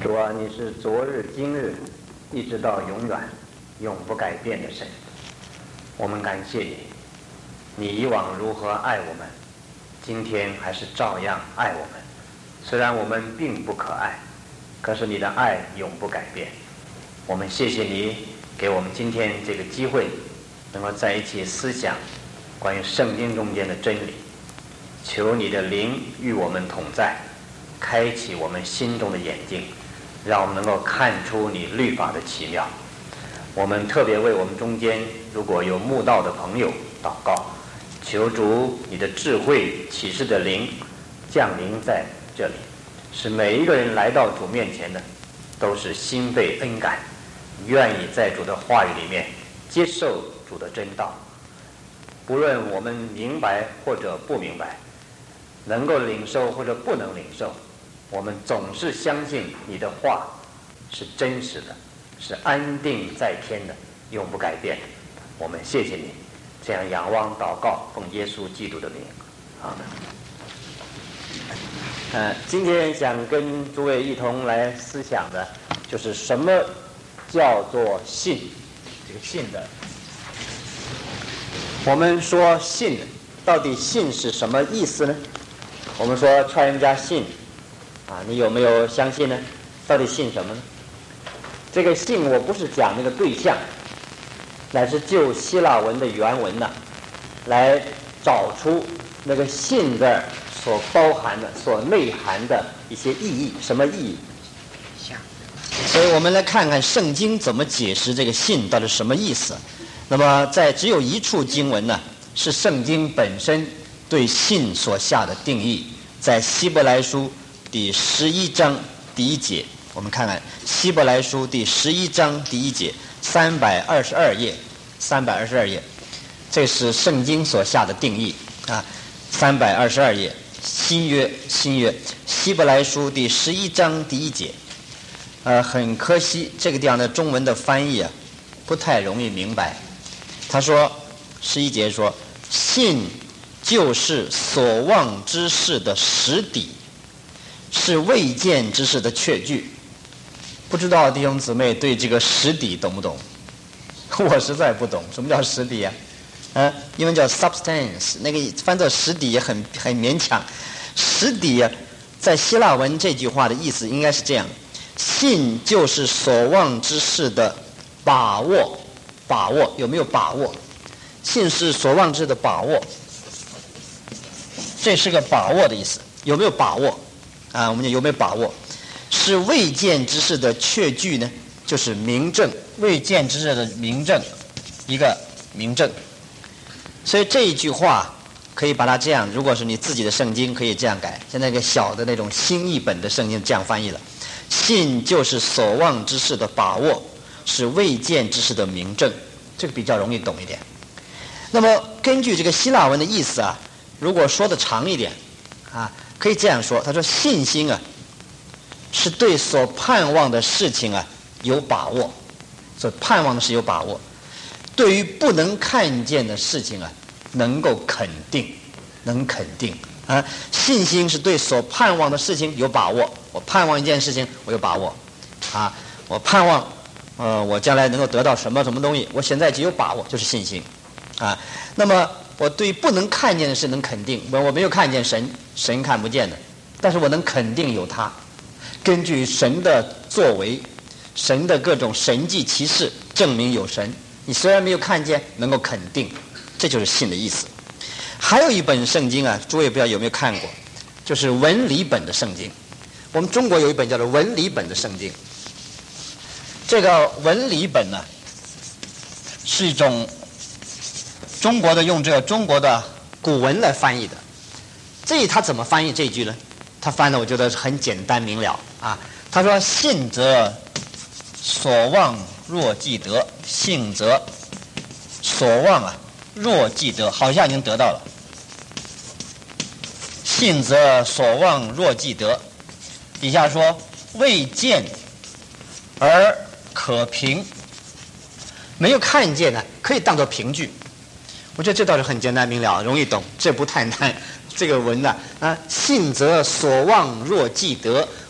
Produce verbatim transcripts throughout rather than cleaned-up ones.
主啊，你是昨日今日一直到永远永不改变的神，我们感谢你，你以往如何爱我们，今天还是照样爱我们。虽然我们并不可爱，可是你的爱永不改变。我们谢谢你给我们今天这个机会，能够在一起思想关于圣经中间的真理。求你的灵与我们同在，开启我们心中的眼睛，让我们能够看出你律法的奇妙。我们特别为我们中间如果有慕道的朋友祷告，求主你的智慧启示的灵降临在这里，使每一个人来到主面前的都是心被恩感，愿意在主的话语里面接受主的真道。不论我们明白或者不明白，能够领受或者不能领受，我们总是相信你的话是真实的，是安定在天的，永不改变的。我们谢谢你，这样仰望祷告，奉耶稣基督的名，阿门。呃，今天想跟诸位一同来思想的，就是什么叫做信。这个信的，我们说信，到底信是什么意思呢？我们说劝人家信啊，你有没有相信呢？到底信什么呢？这个信我不是讲那个对象，乃是就希腊文的原文呢、啊，来找出那个信字所包含的、所内涵的一些意义。什么意义？所以我们来看看圣经怎么解释这个信到底什么意思。那么在只有一处经文呢，是圣经本身对信所下的定义，在希伯来书第十一章第一节，我们看看希伯来书第十一章第一节，三百二十二页，三百二十二页，这是圣经所下的定义啊。三百二十二页，新约，新约，希伯来书第十一章第一节。呃，很可惜，这个地方的中文的翻译啊，不太容易明白。他说，十一节说，信就是所望之事的实底，是未见之事的确据。不知道弟兄姊妹对这个实底懂不懂？我实在不懂，什么叫实底啊？啊，英文叫 substance， 那个翻作实底也很很勉强。实底啊，在希腊文这句话的意思应该是这样：信就是所望之事的把握，把握有没有把握？信是所望之的把握，这是个把握的意思。有没有把握？啊，我们有没有把握？是未见之事的确据呢？就是明证，未见之事的明证，一个明证。所以这一句话可以把它这样，如果是你自己的圣经，可以这样改。现在一个小的那种新译本的圣经这样翻译了：信就是所望之事的把握，是未见之事的明证。这个比较容易懂一点。那么根据这个希腊文的意思啊，如果说的长一点啊，可以这样说：他说信心啊，是对所盼望的事情啊有把握，所盼望的是有把握；对于不能看见的事情啊，能够肯定，能肯定啊。信心是对所盼望的事情有把握。我盼望一件事情，我有把握啊。我盼望，呃，我将来能够得到什么什么东西，我现在就有把握，就是信心啊。那么我对不能看见的事能肯定，我我没有看见神，神看不见的，但是我能肯定有他。根据神的作为，神的各种神迹奇事证明有神。你虽然没有看见，能够肯定，这就是信的意思。还有一本圣经啊，诸位不知道有没有看过，就是文理本的圣经。我们中国有一本叫做文理本的圣经。这个文理本呢，是一种中国的用这个中国的古文来翻译的。这他怎么翻译这句呢？他翻的我觉得很简单明了啊。他说：“信则所望若既得，信则所望啊若既得，好像已经得到了。信则所望若既得。”底下说：“未见而可凭。”没有看见呢，可以当作凭据。我觉得这倒是很简单明了，容易懂，这不太难。这个文呢啊，信则所望若既得，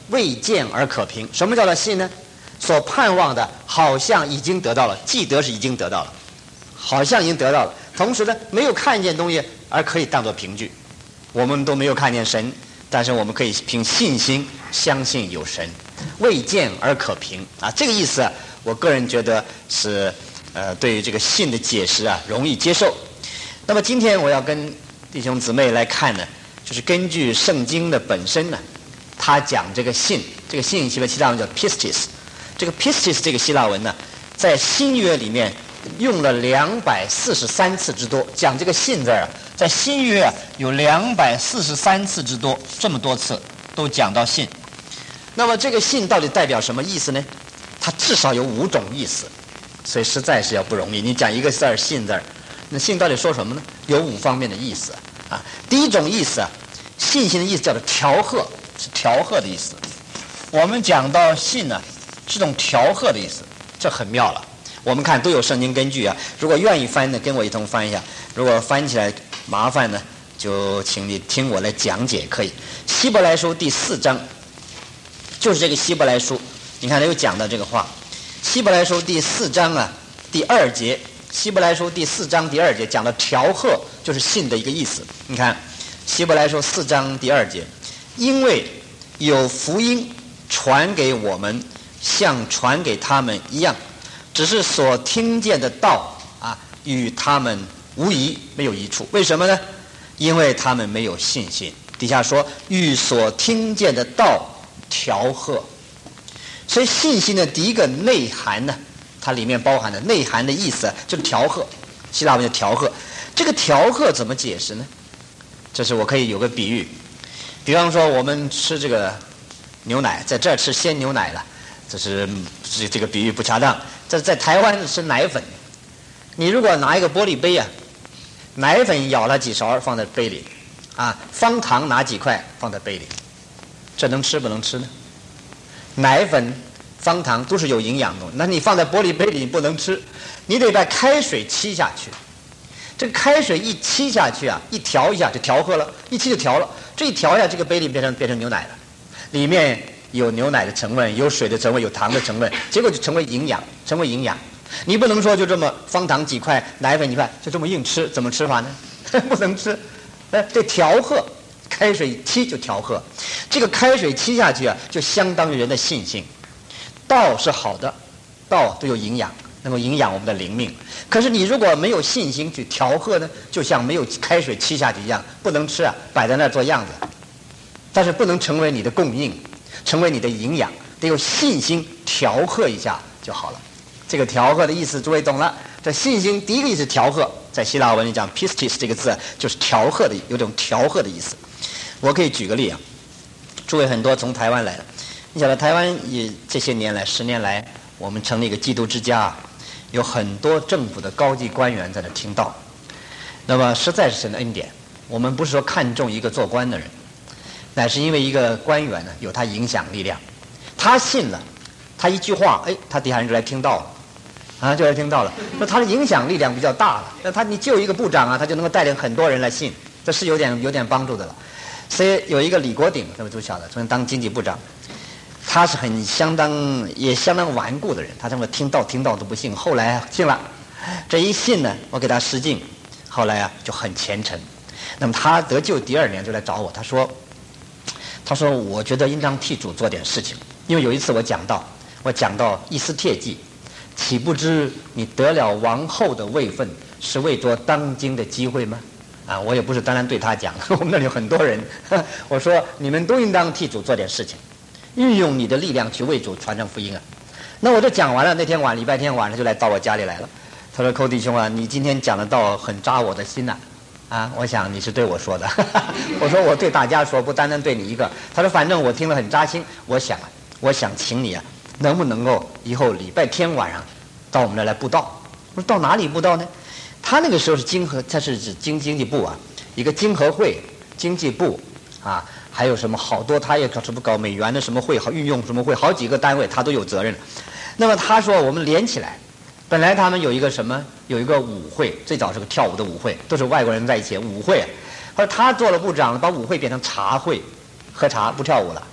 未见而可凭。什么叫做信呢？所盼望的好像已经得到了，既得是已经得到了，好像已经得到了，同时呢没有看见东西而可以当作凭据。我们都没有看见神，但是我们可以凭信心相信有神。未见而可凭啊，这个意思啊，我个人觉得是呃对于这个信的解释啊容易接受。那么今天我要跟弟兄姊妹来看呢，就是根据圣经的本身呢，他讲这个信，这个信希腊文叫 pistis， 这个 pistis 这个希腊文呢，在新约里面用了两百四十三次之多，讲这个信字啊，在新约啊有两百四十三次之多，这么多次都讲到信。那么这个信到底代表什么意思呢？它至少有五种意思，所以实在是要不容易。你讲一个字儿信字儿，那信到底说什么呢？有五方面的意思啊。第一种意思啊，信心的意思叫做调和，是调和的意思。我们讲到信呢、啊，是种调和的意思，这很妙了。我们看都有圣经根据啊，如果愿意翻呢，跟我一同翻一下；如果翻起来麻烦呢，就请你听我来讲解，可以。希伯来书第四章，就是这个希伯来书，你看他有讲到这个话。希伯来书第四章啊，第二节，希伯来书第四章第二节讲到调和，就是信的一个意思。你看希伯来书四章第二节，因为有福音传给我们，像传给他们一样，只是所听见的道啊，与他们无疑，没有益处。为什么呢？因为他们没有信心。底下说与所听见的道调和，所以信心的第一个内涵呢，它里面包含的内涵的意思就是调和，希腊文叫调和。这个调和怎么解释呢？这是我可以有个比喻，比方说我们吃这个牛奶，在这儿吃鲜牛奶了，这是这个比喻不恰当。这在台湾吃奶粉，你如果拿一个玻璃杯啊，奶粉舀了几勺放在杯里，啊，方糖拿几块放在杯里，这能吃不能吃呢？奶粉、方糖都是有营养的，那你放在玻璃杯里你不能吃，你得把开水沏下去。这个开水一沏下去啊，一调一下就调和了，一沏就调了。这一调一下，这个杯里变成变成牛奶了，里面有牛奶的成分，有水的成分，有糖的成分，结果就成为营养，成为营养。你不能说就这么方糖几块，奶粉几块，就这么硬吃，怎么吃法呢？不能吃。哎，这调和，开水沏就调和。这个开水沏下去啊，就相当于人的信心。道是好的，道都有营养，能够营养我们的灵命。可是你如果没有信心去调和呢，就像没有开水沏下去一样，不能吃啊，摆在那儿做样子。但是不能成为你的供应，成为你的营养，得有信心调和一下就好了。这个调和的意思诸位懂了。这信心第一个意思调和，在希腊文里讲 pistis 这个字就是调和的，有种调和的意思。我可以举个例啊，诸位很多从台湾来的，你晓得台湾也这些年来十年来，我们成立一个基督之家，有很多政府的高级官员在那听道，那么实在是神的恩典。我们不是说看重一个做官的人，乃是因为一个官员呢有他影响力量，他信了，他一句话，哎，他底下人就来听道了。啊，就来听到了，说他的影响力量比较大了。那他你就一个部长啊，他就能够带领很多人来信，这是有点有点帮助的了。所以有一个李国鼎，各位都晓得，曾经当经济部长，他是很相当也相当顽固的人，他这么听到听到都不信，后来信了。这一信呢，我给他施敬，后来啊就很虔诚。那么他得救第二年就来找我，他说，他说我觉得应当替主做点事情，因为有一次我讲到，我讲到以斯帖记。岂不知你得了王后的位分，是为着当今的机会吗？啊，我也不是单单对他讲，我们那里有很多人。我说你们都应当替主做点事情，运用你的力量去为主传扬福音啊。那我就讲完了，那天晚礼拜天晚上就来到我家里来了。他说：“寇弟兄啊，你今天讲的道很扎我的心呐、啊。”啊，我想你是对我说的。我说我对大家说，不单单对你一个。他说反正我听了很扎心，我想啊，我想请你啊。能不能够以后礼拜天晚上到我们这儿来布道？我说到哪里布道呢？他那个时候是经合，他是指经经济部啊，一个经合会、经济部啊，还有什么好多，他也搞什么搞美元的什么会，好运用什么会，好几个单位他都有责任。那么他说我们连起来，本来他们有一个什么，有一个舞会，最早是个跳舞的舞会，都是外国人在一起舞会。后来他做了部长，把舞会变成茶会，喝茶不跳舞了。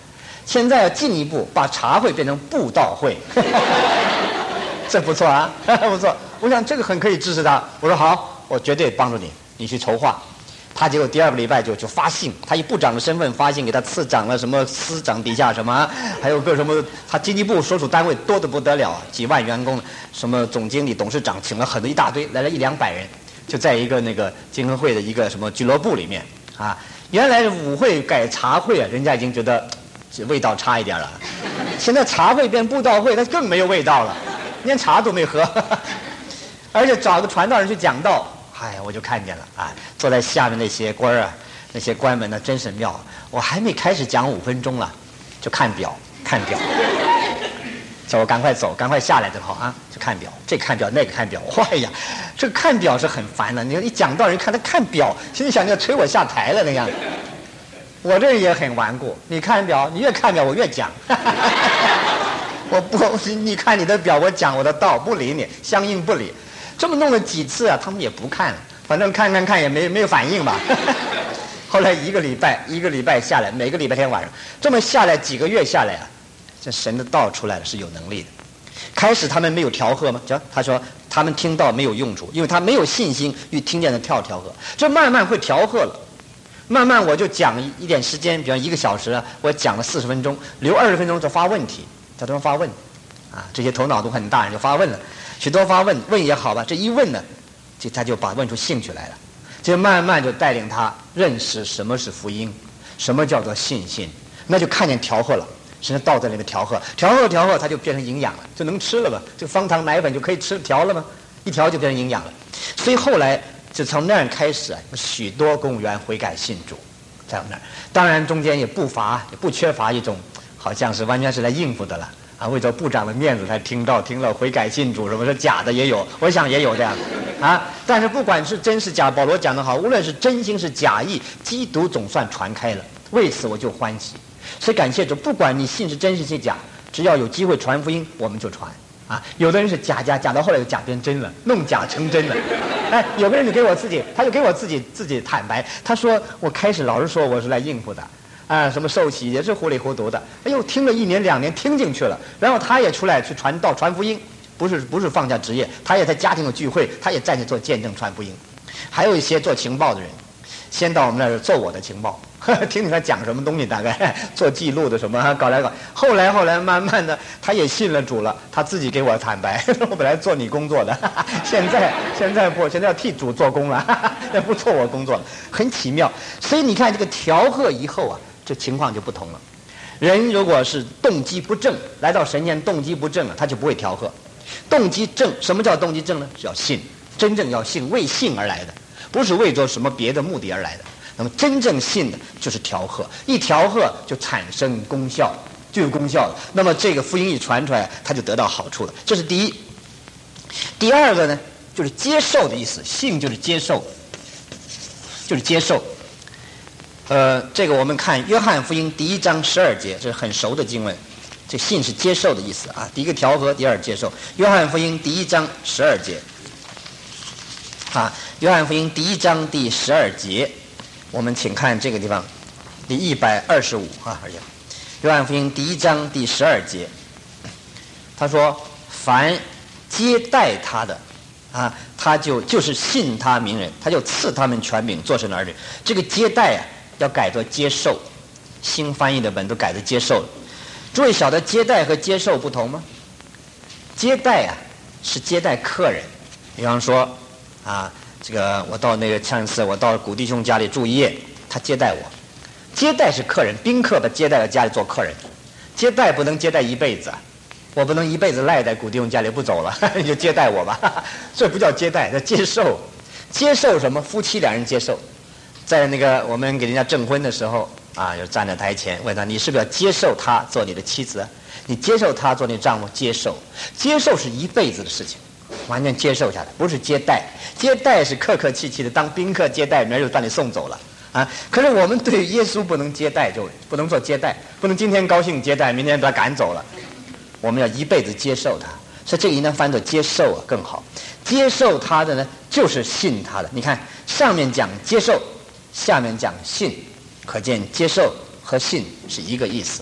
现在要进一步把茶会变成布道会，这不错啊，不错。我想这个很可以支持他。我说好，我绝对帮助你，你去筹划。他结果第二个礼拜就就发信，他以部长的身份发信给他次长了什么司长底下什么，还有个什么，他经济部所属单位多得不得了啊，几万员工，什么总经理、董事长请了很多一大堆，来了一两百人，就在一个那个经合会的一个什么俱乐部里面啊。原来舞会改茶会啊，人家已经觉得这味道差一点了，现在茶会变布道会，那更没有味道了，连茶都没喝，而且找个传道人去讲道。哎，我就看见了啊，坐在下面那些官儿啊，那些官们呢，真是妙。我还没开始讲五分钟了，就看表，看表，叫我赶快走，赶快下来就好啊，就看表，这看表那个看表。哎呀，这个看表是很烦的。你一讲到人看他看表，心里想要催我下台了那样。我这人也很顽固，你看表，你越看表我越讲。我不，你看你的表，我讲我的道，不理你，相应不理。这么弄了几次啊，他们也不看了，反正看看看也没没有反应吧。后来一个礼拜一个礼拜下来，每个礼拜天晚上这么下来几个月下来啊，这神的道出来了，是有能力的。开始他们没有调和吗？讲他说他们听到没有用处，因为他没有信心与听见的跳调和。这慢慢会调和了，慢慢我就讲一点时间，比方一个小时啊，我讲了四十分钟，留二十分钟就发问题，他都发问啊，这些头脑都很大人就发问了。许多发问问也好吧，这一问呢，就他就把问出兴趣来了，就慢慢就带领他认识什么是福音，什么叫做信心，那就看见调和了，神的道在里面调和，调和调和，它就变成营养了，就能吃了吧？这方糖奶粉就可以吃调了吗？一调就变成营养了。所以后来就从那儿开始啊，许多公务员悔改信主，在我们那儿，当然中间也不乏也不缺乏一种好像是完全是来应付的了。啊，为着部长的面子才听到听了悔改信主，什么是假的也有，我想也有这样啊。但是不管是真是假，保罗讲得好，无论是真心是假意，基督总算传开了，为此我就欢喜。所以感谢主，不管你信是真是假，只要有机会传福音，我们就传啊。有的人是假假假到后来就假变真了，弄假成真了。哎，有个人就给我自己，他就给我自己自己坦白，他说我开始老是说我是来应付的。啊，什么受洗也是糊里糊涂的，哎呦，听了一年两年，听进去了，然后他也出来去传道传福音，不是不是放下职业，他也在家庭有聚会，他也站起做见证传福音。还有一些做情报的人，先到我们那儿做我的情报，呵呵，听听他讲什么东西，大概做记录的什么，搞来搞，后来后来慢慢的他也信了主了，他自己给我坦白，我本来做你工作的，哈哈，现在现在不，现在要替主做工了，哈哈，那不做我工作了，很奇妙。所以你看这个调和以后啊，这情况就不同了。人如果是动机不正，来到神前动机不正了，他就不会调和。动机正，什么叫动机正呢？是要信，真正要信，为信而来的，不是为着什么别的目的而来的。那么真正信的就是调和，一调和就产生功效，就有功效了。那么这个福音一传出来，他就得到好处了。这是第一。第二个呢，就是接受的意思，信就是接受，就是接受。呃，这个我们看约翰福音第一章十二节，这是很熟的经文。这信是接受的意思啊，第一个调和，第二接受。约翰福音第一章十二节，啊，约翰福音第一章第十二节，我们请看这个地方，第一百二十五啊，而且约翰福音第一章第十二节，他说：“凡接待他的。”啊，他就就是信他名人，他就赐他们权柄做神的儿女。这个接待啊，要改作接受，新翻译的本都改成接受了。诸位晓得接待和接受不同吗？接待啊是接待客人，比方说啊，这个我到那个上次我到古弟兄家里住一夜，他接待我。接待是客人，宾客把接待到家里做客人，接待不能接待一辈子啊。我不能一辈子赖在古弟兄家里不走了，你就接待我吧，这不叫接待，叫接受。接受什么？夫妻两人接受。在那个我们给人家证婚的时候啊，就站在台前问他，你是不是要接受他做你的妻子？你接受他做你的丈夫？接受，接受是一辈子的事情，完全接受下来，不是接待。接待是客客气气的，当宾客接待，明儿就把你送走了啊。可是我们对耶稣不能接待，就不能做接待，不能今天高兴接待，明天把他赶走了。我们要一辈子接受他，所以这个应当翻作接受啊更好。接受他的呢，就是信他的。你看上面讲接受，下面讲信，可见接受和信是一个意思。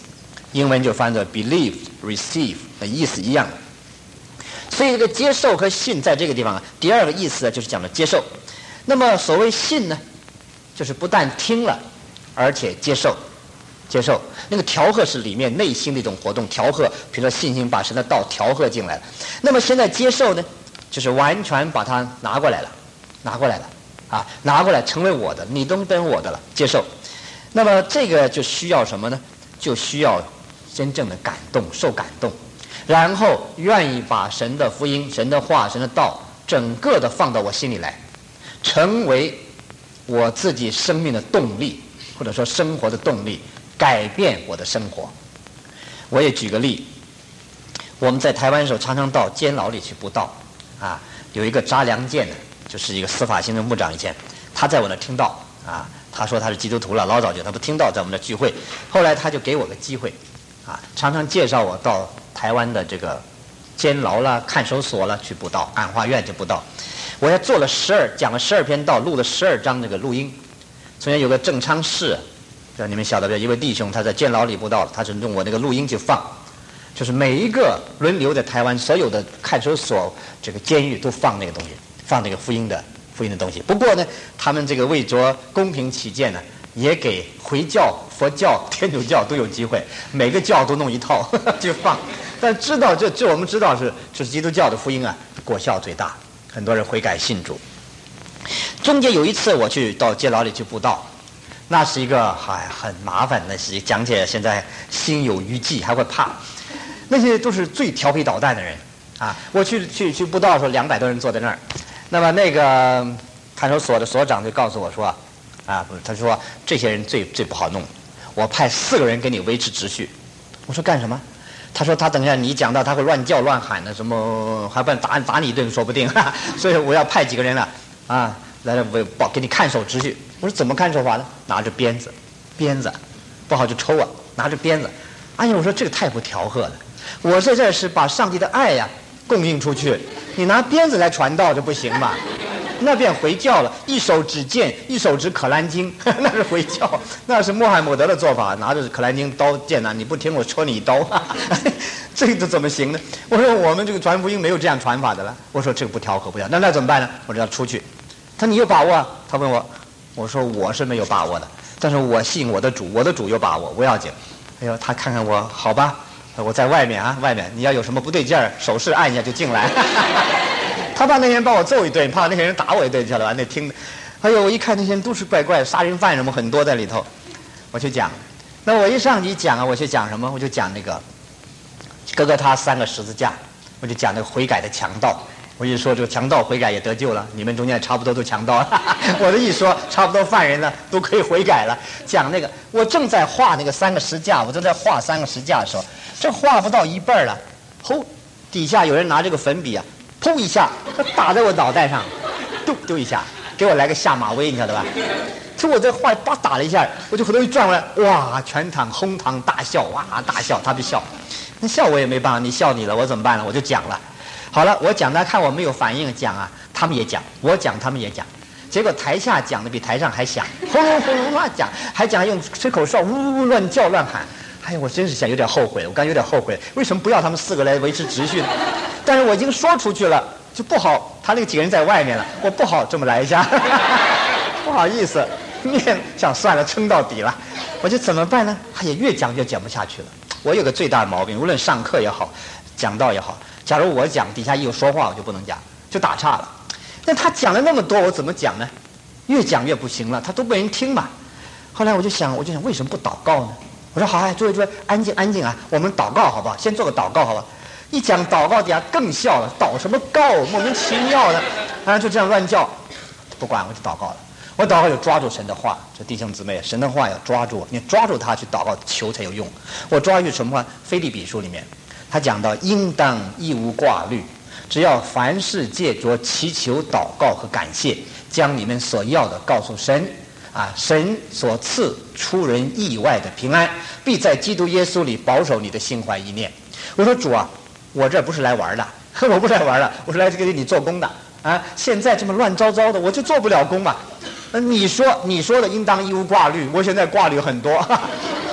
英文就翻作 believe receive 的意思一样。所以这个接受和信在这个地方啊，第二个意思就是讲的接受。那么所谓信呢，就是不但听了，而且接受。接受那个调和是里面内心的一种活动，调和，比如说信心把神的道调和进来了。那么现在接受呢，就是完全把它拿过来了，拿过来了啊，拿过来成为我的，你都变成我的了，接受。那么这个就需要什么呢？就需要真正的感动，受感动，然后愿意把神的福音、神的话、神的道整个的放到我心里来，成为我自己生命的动力，或者说生活的动力，改变我的生活。我也举个例，我们在台湾的时候常常到监牢里去布道啊，有一个查良健的，就是一个司法行政部长以前，他在我那听到啊，他说他是基督徒了，老早就他不听到在我们那聚会，后来他就给我个机会啊，常常介绍我到台湾的这个监牢啦、看守所啦去布道，安化院去布道。我还做了十二讲了十二篇道，录了十二章这个录音。从前有个郑昌士，让你们晓得的一位弟兄，他在监牢里布道，他是用我那个录音去放，就是每一个轮流在台湾所有的看守所、这个监狱都放那个东西，放那个福音的福音的东西。不过呢，他们这个为着公平起见呢，也给回教、佛教、天主教都有机会，每个教都弄一套呵呵就放。但知道这这我们知道是就是基督教的福音啊，果效最大，很多人悔改信主。中间有一次我去到监牢里去布道，那是一个哎很麻烦的事，讲起来现在心有余悸，还会怕。那些都是最调皮捣蛋的人啊！我去去去布道的时候，两百多人坐在那儿。那么那个看守所的所长就告诉我说，啊，不是，他说这些人最最不好弄，我派四个人给你维持秩序。我说干什么？他说他等一下你讲到他会乱叫乱喊的，什么还不然打打你一顿说不定，哈哈，所以我要派几个人了啊，来为保给你看守秩序。我说怎么看守法呢？拿着鞭子，鞭子不好就抽啊，拿着鞭子。哎呀，我说这个太不调和了。我在这是把上帝的爱呀供应出去，你拿鞭子来传道就不行吧？那变回教了，一手指剑，一手指可兰经，那是回教，那是穆罕默德的做法，拿着可兰经刀剑呐、啊，你不听我戳你一刀，这个怎么行呢？我说我们这个传福音没有这样传法的了。我说这个不调和不调，那那怎么办呢？我说要出去。他说你有把握啊？他问我，我说我是没有把握的，但是我信我的主，我的主有把握，不要紧。哎呦，他看看我，好吧，我在外面啊，外面你要有什么不对劲儿，手势按一下就进来。他怕那些人把我揍一顿，怕那些人打我一顿，晓得吧？那听，哎呦，我一看那些人都是怪怪，杀人犯什么很多在里头。我去讲，那我一上去讲啊，我去讲什么？我就讲那个哥哥他三个十字架，我就讲那个悔改的强盗。我一说这个强盗悔改也得救了，你们中间差不多都强盗了。我这一说，差不多犯人呢都可以悔改了。讲那个，我正在画那个三个十字架，我正在画三个十字架的时候，这画不到一半了，吼，底下有人拿这个粉笔啊，噗一下，他打在我脑袋上，丢丢一下，给我来个下马威，你晓得吧？就我这画叭打了一下，我就回头一转过来，哇，全场哄堂大笑，哇，大笑，他不笑，那笑我也没办法，你笑你了，我怎么办呢？我就讲了。好了，我讲他看我没有反应，讲啊，他们也讲，我讲他们也讲，结果台下讲的比台上还响，轰隆轰隆乱讲，还讲用吹口哨，呜呜乱叫乱喊。哎呀，我真是想有点后悔，我刚有点后悔，为什么不要他们四个来维持秩序呢？但是我已经说出去了，就不好，他那个几个人在外面了，我不好这么来一下，不好意思，面想算了，撑到底了，我就怎么办呢？哎呀，越讲越讲不下去了。我有个最大的毛病，无论上课也好，讲道也好。假如我讲底下一有说话，我就不能讲，就打岔了。但他讲了那么多，我怎么讲呢？越讲越不行了，他都没人听嘛。后来我就想，我就想为什么不祷告呢？我说好，哎，诸位诸位，安静安静啊，我们祷告好不好？先做个祷告好吧？一讲祷告底下更笑了，祷什么告，莫名其妙的，啊，就这样乱叫，不管我就祷告了。我祷告就抓住神的话，这弟兄姊妹，神的话要抓住，你抓住它去祷告求才有用。我抓住什么话？腓立比书里面。他讲到应当一无挂虑，只要凡事借着祈求祷告和感谢，将你们所要的告诉神啊，神所赐出人意外的平安，必在基督耶稣里保守你的心怀意念。我说主啊，我这不是来玩的，我不是来玩的，我是来给你做工的啊！现在这么乱糟糟的，我就做不了工嘛。你说你说的应当一无挂虑，我现在挂虑很多。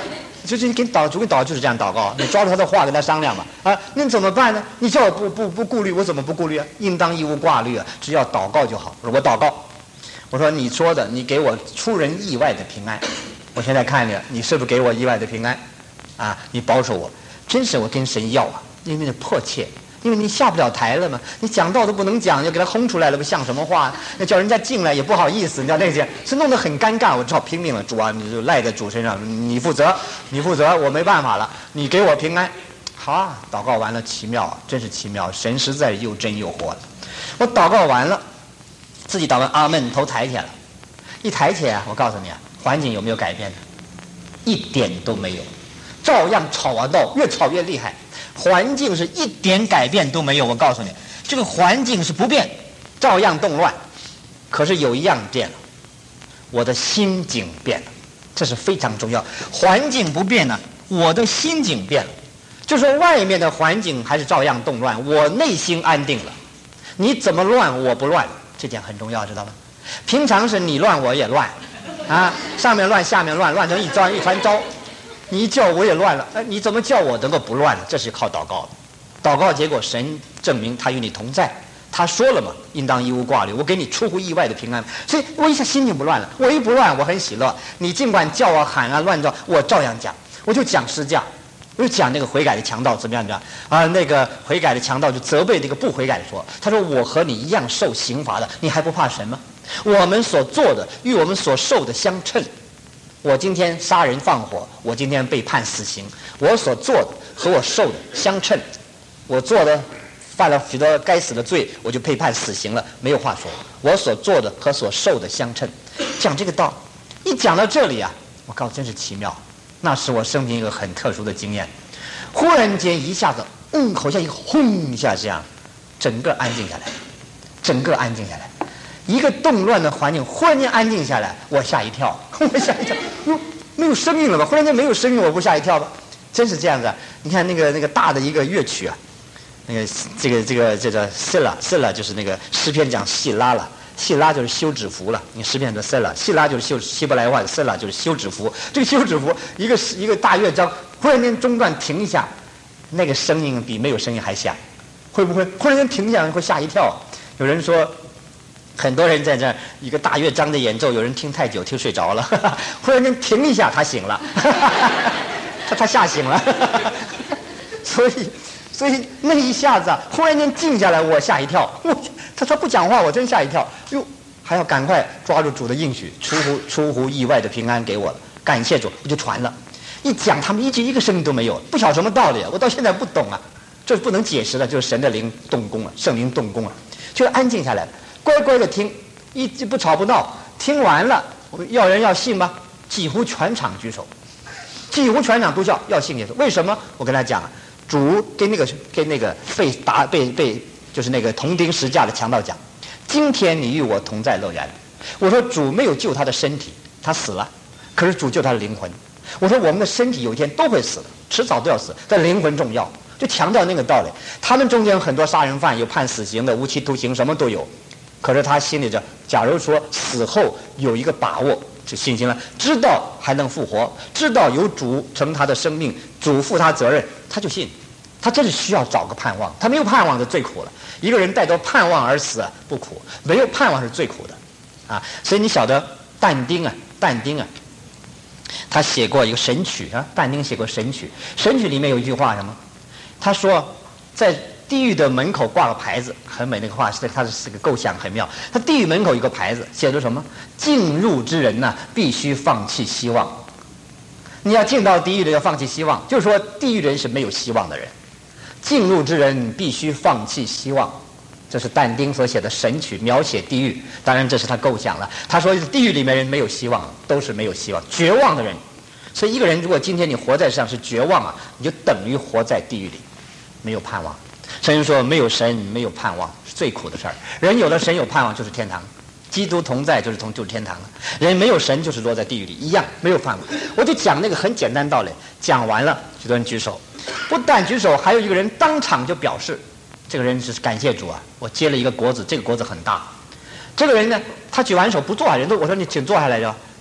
就是跟祷主跟祷就是这样祷告，你抓住他的话跟他商量嘛。啊，那怎么办呢？你叫我不不不顾虑，我怎么不顾虑啊？应当义无挂虑啊，只要祷告就好。我说我祷告，我说你说的，你给我出人意外的平安。我现在看你，你是不是给我意外的平安？啊，你保守我，真是我跟神要啊，因为那迫切。因为你下不了台了嘛，你讲道都不能讲，就给他轰出来了，不像什么话？那叫人家进来也不好意思，你知道那些是弄得很尴尬。我只好拼命了，主啊，你就赖在主身上，你负责，你负责，我没办法了，你给我平安。好啊，祷告完了，奇妙啊，真是奇妙，神实在又真又活了。我祷告完了，自己祷完阿门，头抬起来了，一抬起来啊，我告诉你啊，环境有没有改变呢？一点都没有，照样吵啊闹，越吵越厉害。环境是一点改变都没有，我告诉你，这个环境是不变，照样动乱。可是有一样变了，我的心境变了，这是非常重要。环境不变呢，我的心境变了。就说外面的环境还是照样动乱，我内心安定了。你怎么乱，我不乱，这点很重要，知道吗？平常是你乱我也乱，啊，上面乱下面乱，乱成一团一团糟。你一叫我也乱了，哎，你怎么叫我能够不乱呢？这是靠祷告的，祷告结果神证明他与你同在，他说了嘛，应当义无挂虑，我给你出乎意外的平安，所以我一下心情不乱了，我一不乱，我很喜乐。你尽管叫啊喊啊乱叫，我照样讲，我就讲施教，我就讲那个悔改的强盗怎么样怎么样啊，那个悔改的强盗就责备这个不悔改的说，他说我和你一样受刑罚的，你还不怕神吗？我们所做的与我们所受的相称。我今天杀人放火，我今天被判死刑，我所做的和我受的相称。我做的犯了许多该死的罪，我就被判死刑了，没有话说。我所做的和所受的相称。讲这个道，一讲到这里啊，我告诉真是奇妙，那是我生命一个很特殊的经验。忽然间一下子，嗯，好像一个轰一下这样，整个安静下来，整个安静下来。一个动乱的环境忽然间安静下来，我吓一跳，我吓一跳，哟，没有声音了吧？忽然间没有声音，我不吓一跳吧？真是这样子。你看那个那个大的一个乐曲啊，那个这个这个这个塞拉塞拉就是那个诗篇讲细拉了，细拉就是休止符了。你诗篇的塞拉，细拉就是休希伯来话的塞拉就是休止符。这个休止符一个一个大乐章忽然间中断停一下，那个声音比没有声音还响，会不会忽然间停下来会吓一跳？有人说。很多人在这儿一个大乐章的演奏，有人听太久听睡着了，呵呵，忽然间停一下，他醒了，呵呵，他他吓醒了，呵呵，所以所以那一下子啊，忽然间静下来，我吓一跳。我他说不讲话，我真吓一跳。哟，还要赶快抓住主的应许，出乎出乎意外的平安给我了，感谢主，我就传了。一讲，他们一句一个声音都没有，不晓得什么道理，我到现在不懂啊，这不能解释了，就是神的灵动工了，圣灵动工了，就安静下来了。乖乖的听，一直不吵不闹。听完了，要人要信吗？几乎全场举手，几乎全场都叫要信耶稣。为什么？我跟他讲啊，主跟那个跟那个被打被被就是那个铜钉十架的强盗讲，今天你与我同在乐园。我说主没有救他的身体，他死了，可是主救他的灵魂。我说我们的身体有一天都会死的，迟早都要死，但灵魂重要，就强调那个道理。他们中间有很多杀人犯，有判死刑的，无期徒刑，什么都有。可是他心里着，假如说死后有一个把握，是信心了，知道还能复活，知道有主承他的生命，主负他责任，他就信。他真是需要找个盼望，他没有盼望就最苦了。一个人带着盼望而死不苦，没有盼望是最苦的，啊！所以你晓得但丁啊，但丁啊，他写过一个神曲啊，但丁写过神曲，神曲里面有一句话什么？他说在地狱的门口挂个牌子，很美那个话，是它是个构想很妙。他地狱门口有个牌子，写着什么？进入之人呢、啊，必须放弃希望。你要进到地狱的要放弃希望，就是说地狱人是没有希望的人。进入之人必须放弃希望，这是但丁所写的神曲，描写地狱。当然这是他构想了。他说地狱里面人没有希望，都是没有希望，绝望的人。所以一个人如果今天你活在世上是绝望啊，你就等于活在地狱里，没有盼望。圣经说没有神没有盼望是最苦的事儿。人有了神有盼望就是天堂，基督同在就是同就是天堂了。人没有神就是落在地狱里一样，没有盼望。我就讲那个很简单道理，讲完了许多人举手，不但举手，还有一个人当场就表示，这个人是感谢主啊，我接了一个果子，这个果子很大。这个人呢，他举完手不坐下，人都我说你请坐下来着，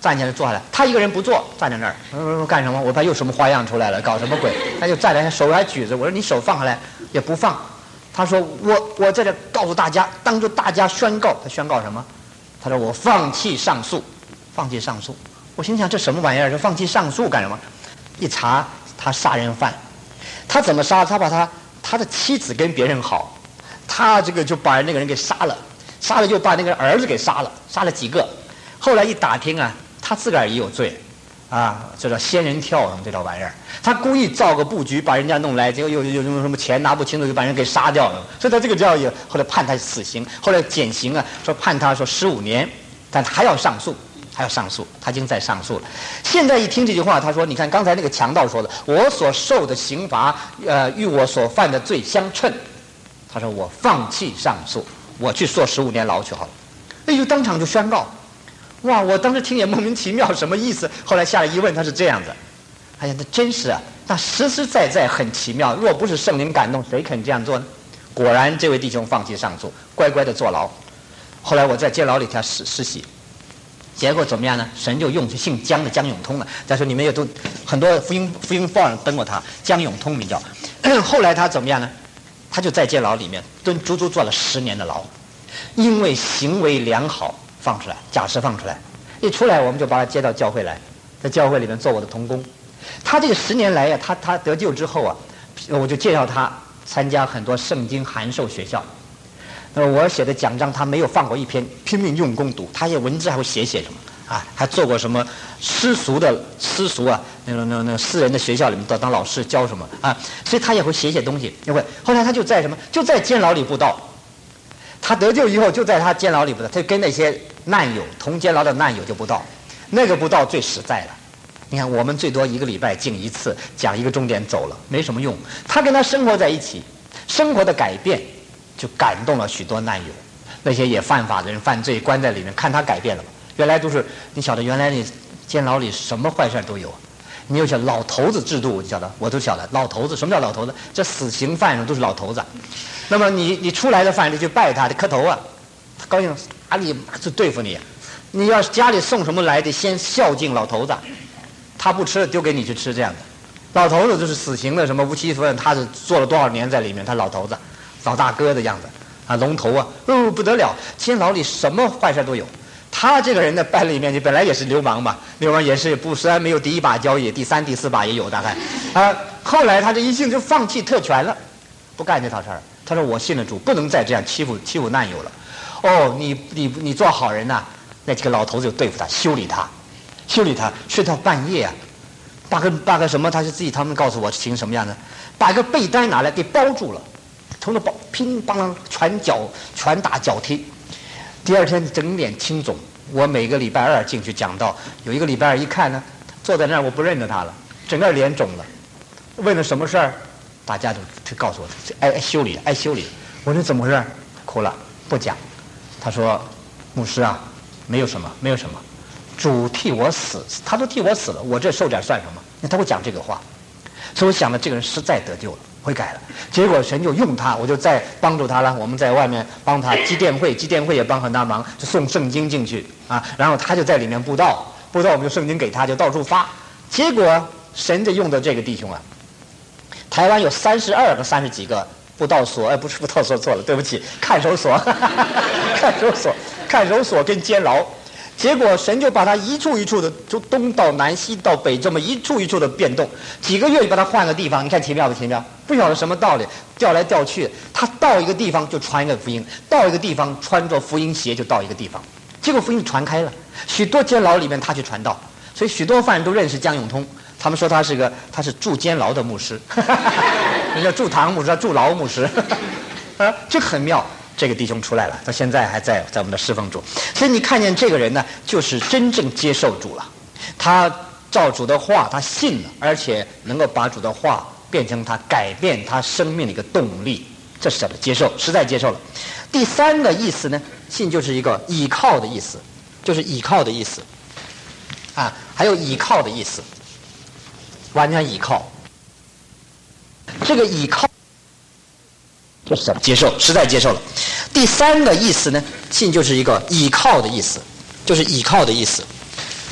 站起来坐下来，他一个人不坐，站在那儿，嗯，干什么？我怕又什么花样出来了，搞什么鬼？他就站来，手还举着。我说你手放下来，也不放。他说我我在这告诉大家，当着大家宣告。他宣告什么？他说我放弃上诉，放弃上诉。我心想这什么玩意儿？这放弃上诉干什么？一查他杀人犯，他怎么杀？他把他他的妻子跟别人好，他这个就把那个人给杀了，杀了又把那个儿子给杀了，杀了几个。后来一打听啊。他自个儿也有罪，啊，这叫仙人跳什么这套玩意儿。他故意造个布局，把人家弄来，结果又又又什么钱拿不清楚，就把人给杀掉了。所以他这个教育后来判他死刑，后来减刑啊，说判他说十五年，但还要上诉，还要上诉，他已经在上诉了。现在一听这句话，他说：“你看刚才那个强盗说的，我所受的刑罚，呃，与我所犯的罪相称。”他说：“我放弃上诉，我去坐十五年牢去好了。”哎呦，当场就宣告。哇！我当时听也莫名其妙，什么意思？后来下来一问，他是这样子。哎呀，那真是啊，那实实在在很奇妙。若不是圣灵感动，谁肯这样做呢？果然，这位弟兄放弃上诉，乖乖的坐牢。后来我在监牢里他实实习，结果怎么样呢？神就用姓姜的姜永通了。再说你们也都很多福音福音报上登过他，姜永通名叫。后来他怎么样呢？他就在监牢里面蹲足足坐了十年的牢，因为行为良好。放出来，假释放出来，一出来我们就把他接到教会来，在教会里面做我的同工。他这个十年来呀、啊，他他得救之后啊，我就介绍他参加很多圣经函授学校。那么我写的奖章他没有放过一篇，拼命用功读，他也文字还会写写什么啊，还做过什么私塾的私塾啊，那个那个那个私人的学校里面当当老师教什么啊，所以他也会写写东西，也会。后来他就在什么，就在监牢里布道。他得救以后，就在他监牢里布道，他跟那些难友同监牢的难友就布道，那个布道最实在了。你看，我们最多一个礼拜进一次，讲一个重点走了，没什么用。他跟他生活在一起，生活的改变就感动了许多难友，那些也犯法的人、犯罪关在里面，看他改变了嘛。原来都是你晓得，原来你监牢里什么坏事都有。你又想老头子制度，你晓得，我都晓得老头子什么叫老头子？这死刑犯都是老头子。那么你你出来的饭，你去拜他，得磕头啊，他高兴哪里就对付你。你要是家里送什么来，得先孝敬老头子，他不吃丢给你去吃这样的。老头子就是死刑的什么无期徒刑，他是做了多少年在里面，他老头子老大哥的样子啊，龙头啊，哦不得了，监牢里什么坏事都有。他这个人呢，班里面就本来也是流氓嘛，流氓也是不，虽然没有第一把交椅，第三、第四把也有大概，啊，后来他这一性就放弃特权了，不干这套事儿。他说我信了主，不能再这样欺负欺负难友了。哦，你你你做好人呐、啊，那几个老头子就对付他，修理他，修理他，睡到半夜啊，把个把个什么，他是自己他们告诉我情什么样的，把一个被单拿来给包住了，从那包乒乓啷拳脚拳打脚踢。第二天整脸青肿，我每个礼拜二进去讲道，有一个礼拜二一看呢，坐在那儿我不认得他了，整个脸肿了。问了什么事儿，大家就就告诉我，爱爱修理，爱修理。我说怎么回事？哭了，不讲。他说，牧师啊，没有什么，没有什么，主替我死，他都替我死了，我这受点算什么？那他会讲这个话，所以我想了，这个人实在得救了。悔改了，结果神就用他，我就再帮助他了。我们在外面帮他基甸会，基甸会也帮很大忙，就送圣经进去啊，然后他就在里面布道，布道我们就圣经给他，就到处发。结果神就用的这个弟兄啊，台湾有三十二个、三十几个布道所，哎，不是布道所错了，对不起，看守所，看守所，看守所跟监牢。结果神就把他一处一处的，就东到南西到北，这么一处一处的变动，几个月就把他换个地方，你看奇妙不奇妙？不晓得什么道理，调来调去，他到一个地方就传一个福音，到一个地方穿着福音鞋就到一个地方，结果福音传开了，许多监牢里面他去传道，所以许多犯人都认识姜永通，他们说他是个他是住监牢的牧师，人家住堂牧师，他住牢牧师，啊，这很妙。这个弟兄出来了，到现在还在在我们的侍奉主，所以你看见这个人呢，就是真正接受主了，他照主的话他信了，而且能够把主的话变成他改变他生命的一个动力，这是叫做接受，实在接受了。第三个意思呢，信就是一个倚靠的意思，就是倚靠的意思啊，还有倚靠的意思，完全倚靠，这个倚靠这是接受，实在接受了。第三个意思呢，信就是一个倚靠的意思，就是倚靠的意思。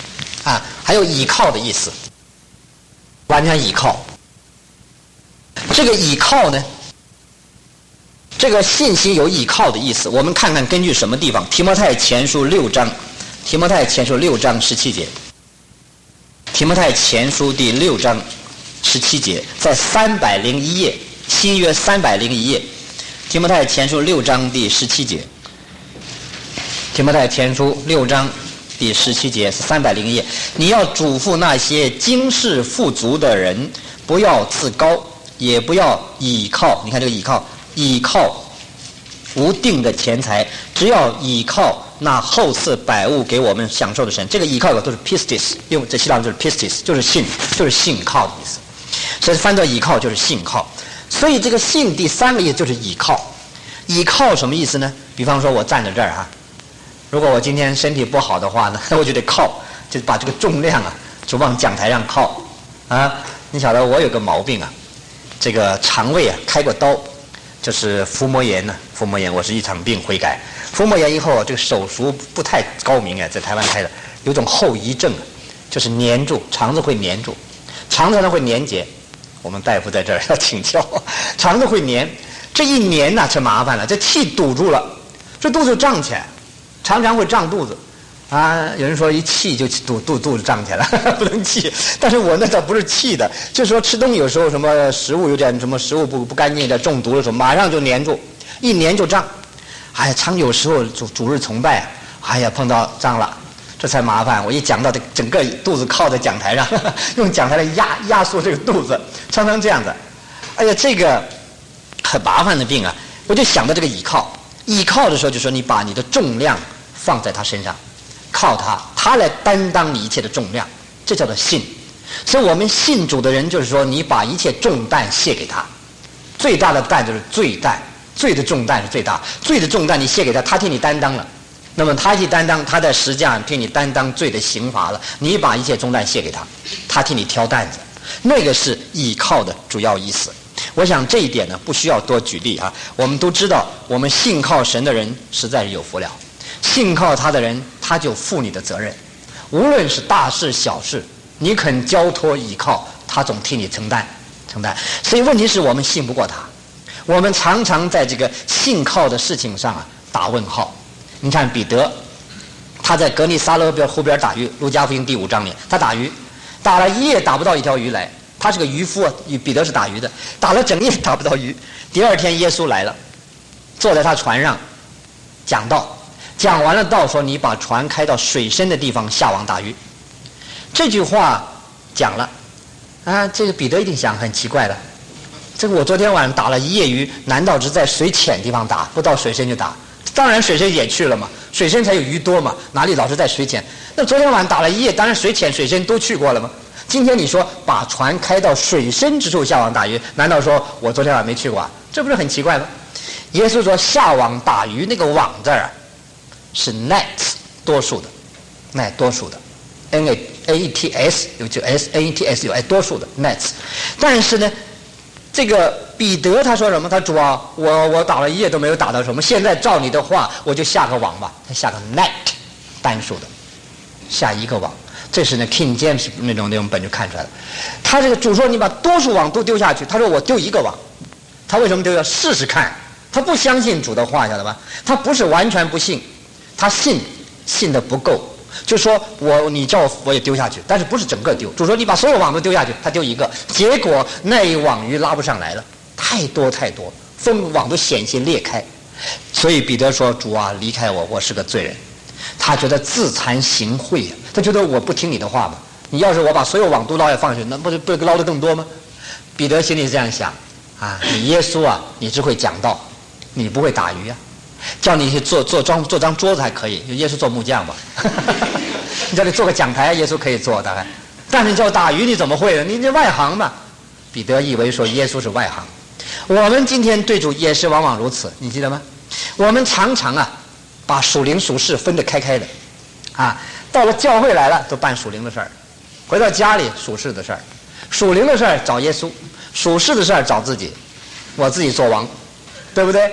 啊，还有倚靠的意思，完全倚靠。这个倚靠呢，这个信心有倚靠的意思。我们看看根据什么地方？提摩太前书六章，提摩太前书六章十七节，提摩太前书第六章十七节，在三百零一页，新约三百零一页，提摩太前书六章第十七节，提摩太前书六章第十七节是三百零一页。你要嘱咐那些经世富足的人，不要自高，也不要倚靠，你看这个倚靠，倚靠无定的钱财，只要倚靠那厚赐百物给我们享受的神。这个倚靠的都是 pistis， 用这希腊就是 pistis， 就是信，就是信靠的意思。所以翻到倚靠就是信靠。所以这个信第三个意思就是倚靠。倚靠什么意思呢？比方说我站在这儿啊，如果我今天身体不好的话呢，我就得靠，就把这个重量啊就往讲台上靠啊。你晓得我有个毛病啊，这个肠胃啊开过刀，就是腹膜炎呢、啊，腹膜炎我是一场病悔改。腹膜炎以后这个手术不太高明啊，在台湾开的，有种后遗症，就是粘住肠子会粘住，肠子呢会粘结。我们大夫在这儿要请教，肠子会粘，这一粘呢、啊、就麻烦了，这气堵住了，这肚子就胀起来，常常会胀肚子。啊，有人说一气就肚肚肚子胀起来了，不能气。但是我那倒不是气的，就是说吃东西有时候什么食物有点什么食物不不干净的中毒的时候，马上就粘住，一粘就胀。哎呀，常有时候主主日崇拜，哎呀碰到胀了，这才麻烦。我一讲到这整个肚子靠在讲台上，呵呵用讲台来压压缩这个肚子，常常这样子。哎呀，这个很麻烦的病啊！我就想到这个倚靠，倚靠的时候就说你把你的重量放在他身上。靠他，他来担当你一切的重量，这叫做信。所以我们信主的人，就是说你把一切重担卸给他，最大的担就是罪担，罪的重担是最大，罪的重担你卸给他，他替你担当了。那么他替担当，他在十字架上替你担当罪的刑罚了。你把一切重担卸给他，他替你挑担子，那个是倚靠的主要意思。我想这一点呢，不需要多举例啊。我们都知道，我们信靠神的人实在是有福了。信靠他的人，他就负你的责任，无论是大事小事，你肯交托倚靠，他总替你承担承担。所以问题是我们信不过他，我们常常在这个信靠的事情上啊打问号。你看彼得，他在格尼撒勒边湖边打鱼，路加福音第五章里，他打鱼，打了一夜打不到一条鱼来。他是个渔夫啊，彼得是打鱼的，打了整夜打不到鱼。第二天耶稣来了，坐在他船上讲道。讲完了道，说你把船开到水深的地方下网打鱼。这句话讲了啊，这个彼得一定想很奇怪了，这个我昨天晚上打了一夜鱼，难道是在水浅地方打，不到水深就打？当然水深也去了嘛，水深才有鱼多嘛，哪里老是在水浅？那昨天晚上打了一夜，当然水浅水深都去过了嘛。今天你说把船开到水深之处下网打鱼，难道说我昨天晚上没去过啊？这不是很奇怪吗？耶稣说下网打鱼，那个网字啊是 net 多数的 net 多数的 n a a t s 有就 s a t s 有 多数的 nets。 但是呢这个彼得他说什么？他主啊，我我打了一夜都没有打到什么，现在照你的话我就下个网吧。他下个 net 单数的，下一个网。这是呢 King James 那种那种本就看出来了。他这个主说你把多数网都丢下去，他说我丢一个网。他为什么丢？要试试看，他不相信主的话，晓得吧？他不是完全不信，他信信的不够，就说我你叫我我也丢下去，但是不是整个丢。主说你把所有网都丢下去，他丢一个，结果那一网鱼拉不上来了，太多太多，风网都险些裂开。所以彼得说主啊，离开我，我是个罪人。他觉得自惭形秽啊，他觉得我不听你的话嘛，你要是我把所有网都捞下放下去，那不是不捞得更多吗？彼得心里是这样想啊，你耶稣啊，你只会讲道，你不会打鱼啊，叫你去做做装做张桌子还可以，耶稣做木匠吧你叫你做个讲台，耶稣可以做大概，但是你叫打鱼你怎么会呢？你这外行嘛。彼得以为说耶稣是外行。我们今天对主也是往往如此，你记得吗？我们常常啊把属灵属世分得开开的啊，到了教会来了都办属灵的事儿，回到家里属世的事儿，属灵的事儿找耶稣，属世的事儿找自己，我自己做王，对不对？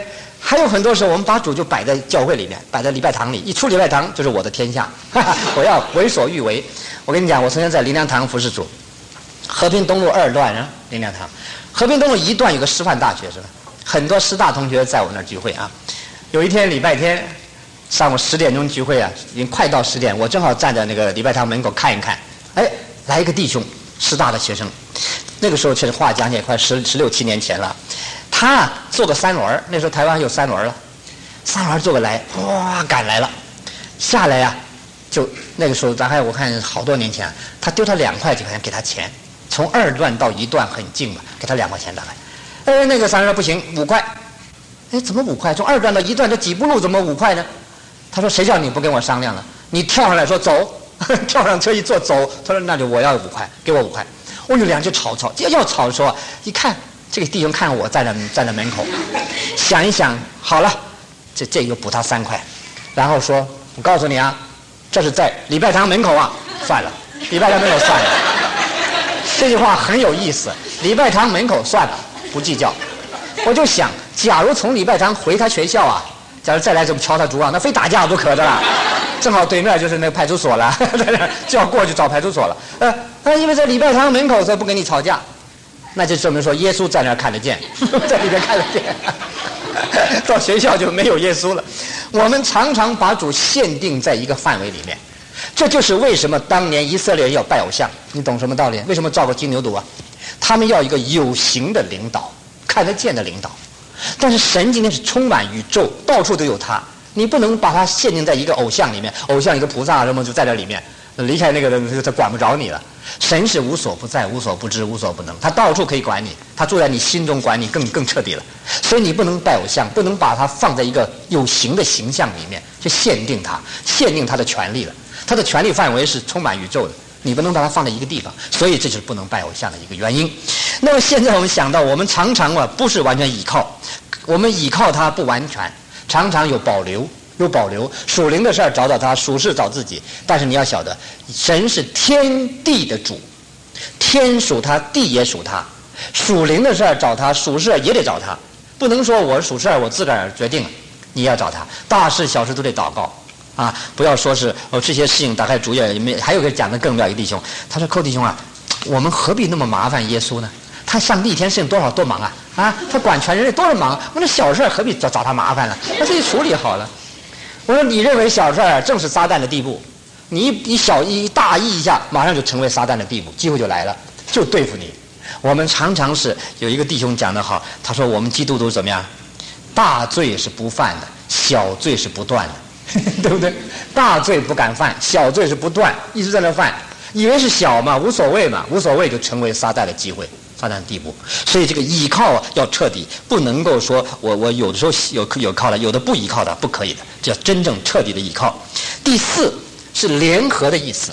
还有很多时候，我们把主就摆在教会里面，摆在礼拜堂里，一出礼拜堂就是我的天下，哈哈，我要为所欲为。我跟你讲，我曾经在灵粮堂服侍主，和平东路二段啊，灵粮堂，和平东路一段有个师范大学是吧？很多师大同学在我那儿聚会啊。有一天礼拜天上午十点钟聚会啊，已经快到十点，我正好站在那个礼拜堂门口看一看，哎，来一个弟兄，师大的学生，那个时候确实话讲起来快十十六七年前了。他坐个三轮，那时候台湾有三轮了，三轮坐个来，哇，赶来了，下来呀、啊，就那个时候大概我看好多年前，他丢他两块几块钱给他钱，从二段到一段很近嘛，给他两块钱大概，哎，那个三轮不行，五块，哎，怎么五块？从二段到一段这几步路怎么五块呢？他说谁叫你不跟我商量了？你跳上来说走，跳上车一坐走，他说那就我要五块，给我五块。我有两句吵吵，要吵的时候一看。这个弟兄看我站在站在门口，想一想，好了，这这又补他三块，然后说：“我告诉你啊，这是在礼拜堂门口啊，算了，礼拜堂门口算了。”这句话很有意思，礼拜堂门口算了，不计较。我就想，假如从礼拜堂回他学校啊，假如再来这么敲他竹啊，那非打架不可的了。正好对面就是那个派出所了，就要过去找派出所了。呃，那因为在礼拜堂门口，所以不跟你吵架。那就证明说耶稣在那儿看得见，在里边看得见，到学校就没有耶稣了。我们常常把主限定在一个范围里面，这就是为什么当年以色列人要拜偶像。你懂什么道理？为什么造个金牛犊啊？他们要一个有形的领导，看得见的领导。但是神今天是充满宇宙，到处都有他，你不能把它限定在一个偶像里面，偶像一个菩萨什么就在这里面，离开那个人他管不着你了。神是无所不在、无所不知、无所不能，他到处可以管你，他住在你心中管你更更彻底了。所以你不能拜偶像，不能把它放在一个有形的形象里面去限定它，限定他的权利了。他的权利范围是充满宇宙的，你不能把它放在一个地方，所以这就是不能拜偶像的一个原因。那么现在我们想到，我们常常啊不是完全倚靠，我们倚靠它不完全，常常有保留。有保留，属灵的事儿找找他，属事找自己。但是你要晓得，神是天地的主，天属他，地也属他。属灵的事儿找他，属事也得找他，不能说我属事我自个儿决定了，你要找他。大事小事都得祷告啊！不要说是哦这些事情打开主页没。还有个讲的更妙一个弟兄，他说：“寇弟兄啊，我们何必那么麻烦耶稣呢？他上帝一天事情多少多忙啊啊！他管全人类多少忙，我那小事何必找找他麻烦了？他自己处理好了。”我说你认为小事儿正是撒旦的地步，你一小一大意一下，马上就成为撒旦的地步，机会就来了，就对付你。我们常常是有一个弟兄讲得好，他说我们基督徒怎么样？大罪是不犯的，小罪是不断的，对不对？大罪不敢犯，小罪是不断，一直在那犯，以为是小嘛，无所谓嘛，无所谓就成为撒旦的机会。发展的地步，所以这个依靠啊要彻底，不能够说我我有的时候有有靠的，有的不依靠的，不可以的，这叫真正彻底的依靠。第四是联合的意思，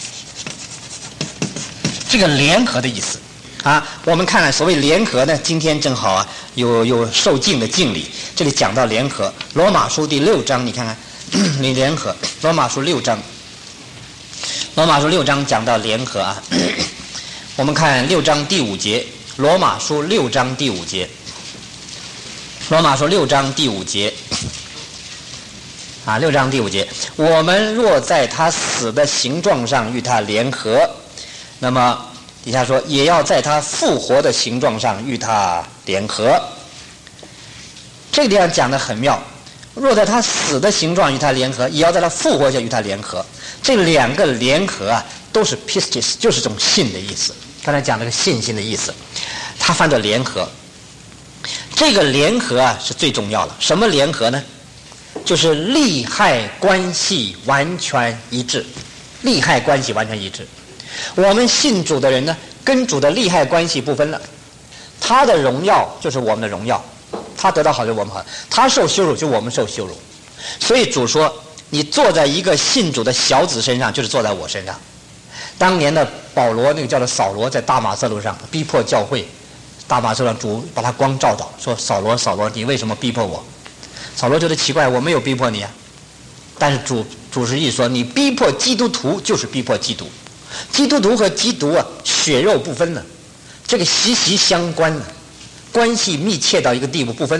这个联合的意思啊，我们看看所谓联合呢，今天正好啊有有受敬的敬礼，这里讲到联合，罗马书第六章，你看看你联合，罗马书六章，罗马书六章讲到联合啊。我们看六章第五节，罗马书六章第五节，罗马书六章第五节，啊，六章第五节，我们若在他死的形状上与他联合，那么底下说也要在他复活的形状上与他联合。这个地方讲得很妙，若在他死的形状与他联合，也要在他复活下与他联合。这两个联合啊，都是 pistis， 就是这种信的意思。刚才讲这个信心的意思，它翻作联合。这个联合啊是最重要的。什么联合呢？就是利害关系完全一致，利害关系完全一致。我们信主的人呢，跟主的利害关系不分了。他的荣耀就是我们的荣耀，他得到好就我们好，他受羞辱就我们受羞辱。所以主说，你坐在一个信主的小子身上，就是坐在我身上。当年的保罗，那个叫做扫罗，在大马色路上逼迫教会，大马色上主把他光照到，说扫罗扫罗，你为什么逼迫我？扫罗觉得奇怪，我没有逼迫你啊。但是主主是一说，你逼迫基督徒就是逼迫基督，基督徒和基督啊血肉不分了，这个息息相关了，关系密切到一个地步不分了。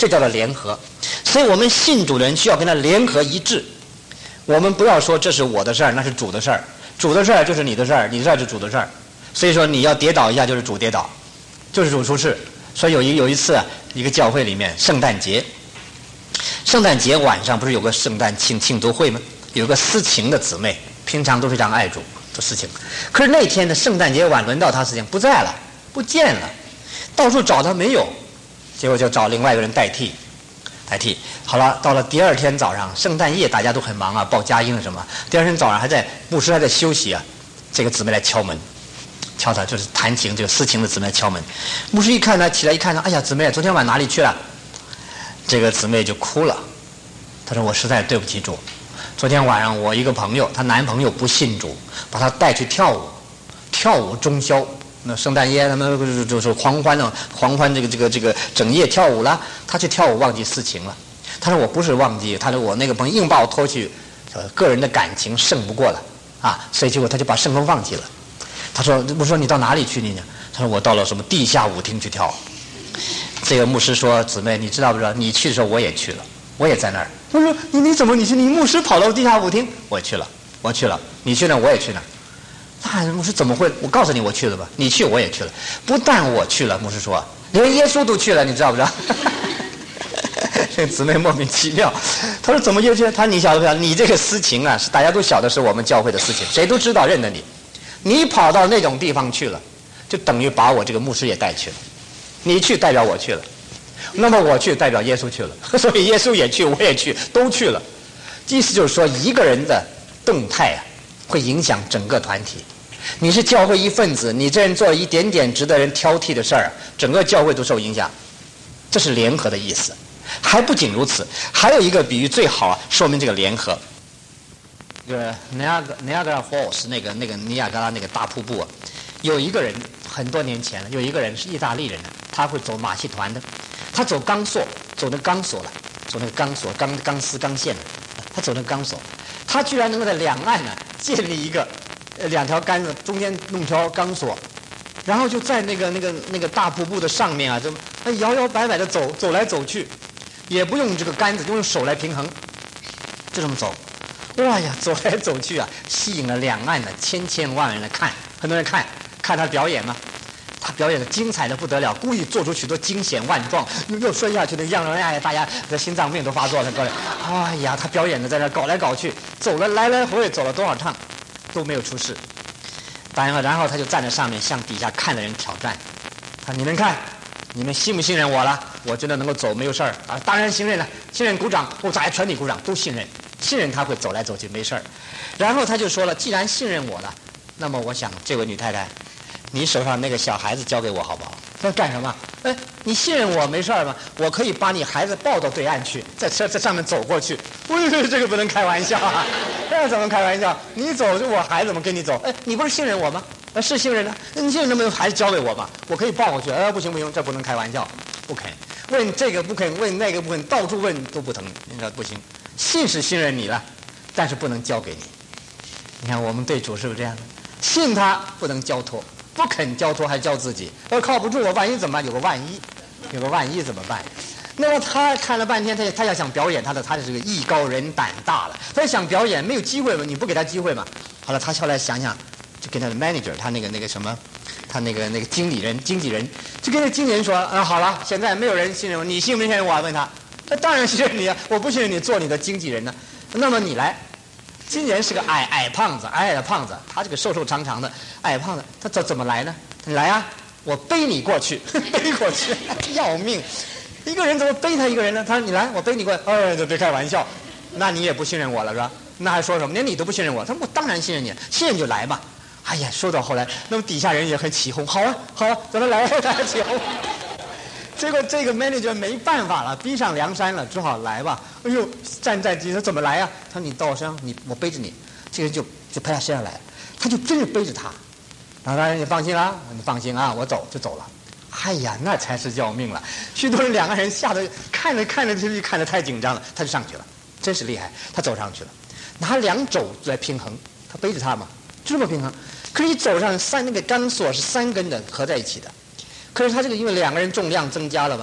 这叫做联合。所以我们信主的人需要跟他联合一致。我们不要说这是我的事儿，那是主的事儿，主的事儿就是你的事儿，你的事儿是主的事儿。所以说你要跌倒一下就是主跌倒，就是主出事。所以有一有一次、啊、一个教会里面圣诞节，圣诞节晚上不是有个圣诞庆庆祝会吗？有个私情的姊妹，平常都非常爱主做事情，可是那天的圣诞节晚轮到她事情不在了，不见了，到处找她没有，结果就找另外一个人代替。代替好了，到了第二天早上，圣诞夜大家都很忙啊，报佳音什么。第二天早上还在牧师还在休息啊，这个姊妹来敲门，敲他就是弹琴这个私情的姊妹来敲门。牧师一看他起来一看他，哎呀，姊妹昨天晚哪里去了？这个姊妹就哭了，她说我实在对不起主，昨天晚上我一个朋友，她男朋友不信主，把她带去跳舞，跳舞中宵。那圣诞夜他们就是狂欢了，狂欢这个这个这个整夜跳舞了。他去跳舞忘记私情了。他说我不是忘记，他说我那个朋友硬把我拖去，个人的感情胜不过了啊，所以结果他就把圣风放弃了。他说我说你到哪里去你呢？他说我到了什么地下舞厅去跳。这个牧师说姊妹你知道不知道？你去的时候我也去了，我也在那儿。他说你你怎么你去你牧师跑到地下舞厅？我去了，我去了。你去那我也去那。那牧师怎么会？我告诉你我去了吧，你去我也去了。不但我去了，牧师说连耶稣都去了，你知道不知道？这个姊妹莫名其妙，他说怎么就去？他说你晓得不晓得？你这个私情啊，是大家都晓得是我们教会的事情，谁都知道认得你。你跑到那种地方去了，就等于把我这个牧师也带去了。你去代表我去了，那么我去代表耶稣去了，所以耶稣也去，我也去，都去了。意思就是说，一个人的动态啊，会影响整个团体。你是教会一份子，你这人做了一点点值得人挑剔的事儿，整个教会都受影响。这是联合的意思。还不仅如此，还有一个比喻最好啊，说明这个联合。这个尼亚尼亚加拉 Falls 那个那个尼亚加拉那个大瀑布啊，有一个人很多年前了，有一个人是意大利人呢，他会走马戏团的，他走钢索，走那钢索了，走那个钢索钢钢丝钢线的，他走那个钢索，他居然能够在两岸呢建立一个呃两条杆子，中间弄条钢索。然后就在那个那个那个大瀑布的上面啊，就摇摇摆摆的走，走来走去，也不用这个杆子，就用手来平衡，就这么走。哇呀，走来走去啊，吸引了两岸的千千万人来看，很多人看看他表演嘛，他表演的精彩的不得了，故意做出许多惊险万状，又又摔下去的样子，哎呀，大家的心脏病都发作了，各位，哎呀，他表演的在那搞来搞去，走了来来回回走了多少趟，都没有出事。然后，然后他就站在上面，向底下看的人挑战。啊，你们看，你们信不信任我了？我真的能够走，没有事儿啊！当然信任了，信任鼓掌，我大家全体鼓掌，都信任，信任他会走来走去没事儿。然后他就说了，既然信任我了，那么我想这位女太太，你手上那个小孩子交给我好不好？他说干什么？哎，你信任我没事儿吗？我可以把你孩子抱到对岸去，在车在上面走过去。喂，这个不能开玩笑啊！这怎么开玩笑？你走就我孩子怎么跟你走？哎，你不是信任我吗？呃，是信任的。你信任那么孩子交给我吧，我可以抱过去。呃，不行不行，这不能开玩笑，不肯问这个不肯问那个不肯，到处问都不疼，你说不行。信是信任你了，但是不能交给你。你看我们对主是不是这样的？信他不能交托。不肯交托还交自己，要靠不住我，万一怎么办？有个万一，有个万一怎么办？那么他看了半天，他他要想表演他的，他的这个艺高人胆大了，他想表演没有机会嘛，你不给他机会嘛？好了，他后来想想，就跟他的 manager， 他那个那个什么，他那个那个经理人经纪人，就跟那经纪人说，啊，好了，现在没有人信任我，你信不信任我？问他，他当然信任你啊，我不信任你做你的经纪人呢，那么你来。经纪人是个矮矮胖子，矮矮的胖子，他这个瘦瘦长长的矮胖子，他怎怎么来呢？你来啊，我背你过去，背过去，要命！一个人怎么背他一个人呢？他说你来，我背你过去。哎，这别开玩笑，那你也不信任我了是吧？那还说什么？连你都不信任我？他说我当然信任你，信任就来吧。哎呀，说到后来，那么底下人也很起哄，好啊，好啊，咱们来，大家起哄。结果这个 manager 没办法了，逼上梁山了，只好来吧。哎呦，站在地上怎么来呀、啊？他说你到我身上，你我背着你。这个人就就拍他身上来，他就真是背着他。然后当然你放心啦，你放心啊，我走就走了。哎呀，那才是要命了。许多人两个人吓得看着看着就看得太紧张了，他就上去了，真是厉害。他走上去了，拿两肘来平衡，他背着他嘛，就这么平衡。可是你走上三那个钢索是三根的合在一起的。可是他这个因为两个人重量增加了嘛，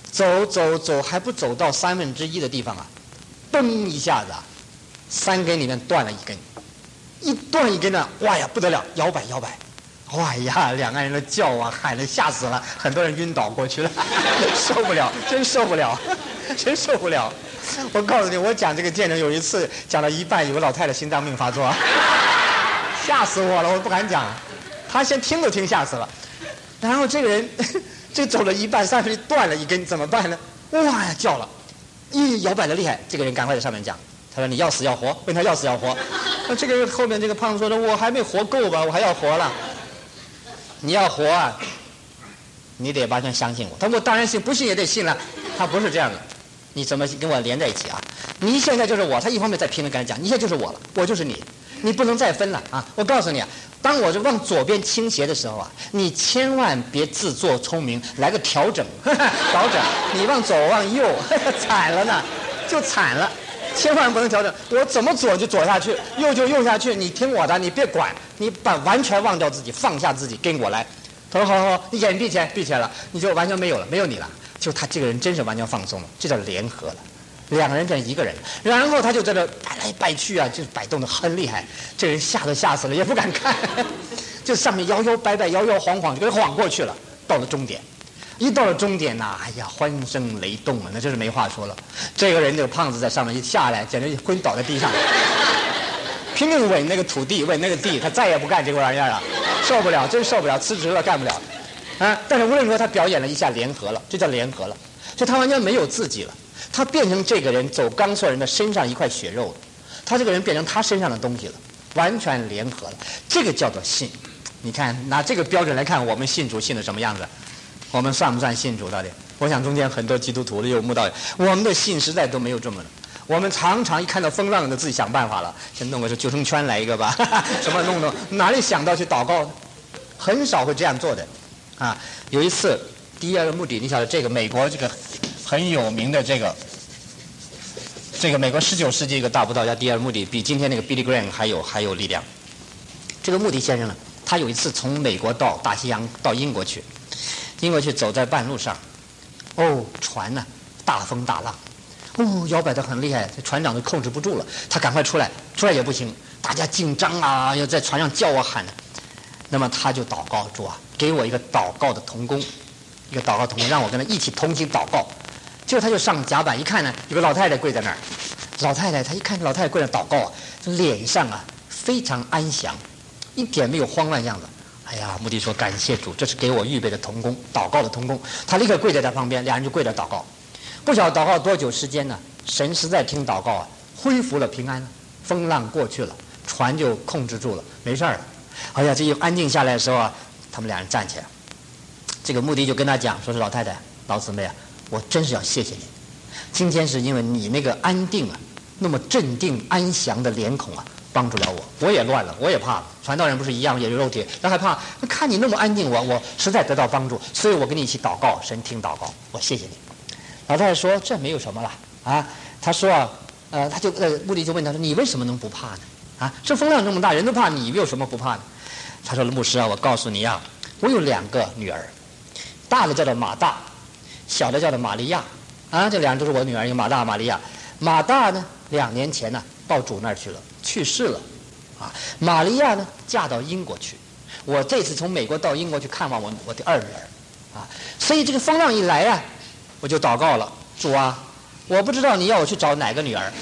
走走走，还不走到三分之一的地方啊，嘣一下子啊，三根里面断了一根，一断一根呢，哇呀不得了，摇摆摇摆，哇呀，两个人的叫啊喊的吓死了，很多人晕倒过去了，受不了，真受不了，真受不了。我告诉你，我讲这个见证，有一次讲到一半，有个老太太心脏病发作，吓死我了，我不敢讲，她先听都听吓死了。然后这个人这走了一半，三分之一断了一根，怎么办呢？哇呀叫了，咦摇摆的厉害，这个人赶快在上面讲，他说你要死要活，问他要死要活。那这个后面这个胖子说的，我还没活够吧，我还要活了。你要活啊，你得完全相信我。他说我当然信，不信也得信了。他不是这样的，你怎么跟我连在一起啊？你现在就是我，他一方面在拼命跟他讲，你现在就是我了，我就是你，你不能再分了啊！我告诉你啊，当我是往左边倾斜的时候啊，你千万别自作聪明，来个调整，呵呵调整，你往左往右，呵呵惨了呢，就惨了。千万不能调整，我怎么左就左下去，右就右下去，你听我的，你别管，你把完全忘掉自己，放下自己，跟我来。他说好好好，你眼闭起来，闭起来了，你就完全没有了，没有你了。就他这个人真是完全放松了，这叫联合了，两个人变一个人，然后他就在这摆来摆去啊，就摆动的很厉害，这人吓都吓死了，也不敢看，就上面摇摇摆摆，摇摇晃晃，就给晃过去了，到了终点。一到了终点呐、啊，哎呀，欢声雷动啊，那真是没话说了。这个人这个胖子在上面一下来，简直昏倒在地上，拼命吻那个土地，吻那个地，他再也不干这个玩意儿了，受不了，真受不了，辞职了，干不了。啊！但是无论如何，他表演了一下联合了，这叫联合了，就他完全没有自己了，他变成这个人走钢索人的身上一块血肉了，他这个人变成他身上的东西了，完全联合了，这个叫做信。你看，拿这个标准来看，我们信主信的什么样子？我们算不算信主到底？我想中间很多基督徒的有慕道友，我们的信实在都没有这么的。我们常常一看到风浪，就自己想办法了，先弄个救生圈来一个吧，什么弄弄，哪里想到去祷告？很少会这样做的。啊，有一次，第二个目的，你晓得这个美国这个很有名的这个这个美国十九世纪一个大布道家第二目的，比今天那个 Billy Graham 还有还有力量。这个穆迪先生呢，他有一次从美国到大西洋到英国去。英国去走在半路上，哦，船呢、啊、大风大浪，哦，摇摆得很厉害，这船长都控制不住了，他赶快出来，出来也不行，大家紧张啊，要在船上叫啊喊。那么他就祷告，主啊，给我一个祷告的同工，一个祷告同工，让我跟他一起同心祷告。结果他就上甲板一看呢，有个老太太跪在那儿，老太太她一看老太太跪在那祷告啊，这脸上啊非常安详，一点没有慌乱样子。哎呀，穆迪说感谢主，这是给我预备的同工，祷告的同工。他立刻跪在他旁边，两人就跪着祷告。不晓得祷告多久时间呢？神实在听祷告啊，恢复了平安了，风浪过去了，船就控制住了，没事了。哎呀，这一安静下来的时候啊，他们两人站起来，这个穆迪就跟他讲，说是老太太、老姊妹啊，我真是要谢谢你，今天是因为你那个安定啊，那么镇定安详的脸孔啊，帮助了我，我也乱了，我也怕了。传道人不是一样，也是肉体，他害怕。看你那么安静，我我实在得到帮助，所以我跟你一起祷告，神听祷告，我谢谢你。老太太说：“这没有什么了啊。”他说啊，呃，他就呃，穆迪就问他说：“你为什么能不怕呢？啊，这风浪这么大，人都怕，你有什么不怕呢？”他说：“牧师啊，我告诉你啊，我有两个女儿，大的叫做马大，小的叫做玛利亚，啊，这两人都是我女儿，有马大、玛利亚。马大呢，两年前呢，到主那儿去了，去世了。”啊，玛利亚呢嫁到英国去，我这次从美国到英国去看望我我的二女儿，啊，所以这个风浪一来啊，我就祷告了，主啊，我不知道你要我去找哪个女儿，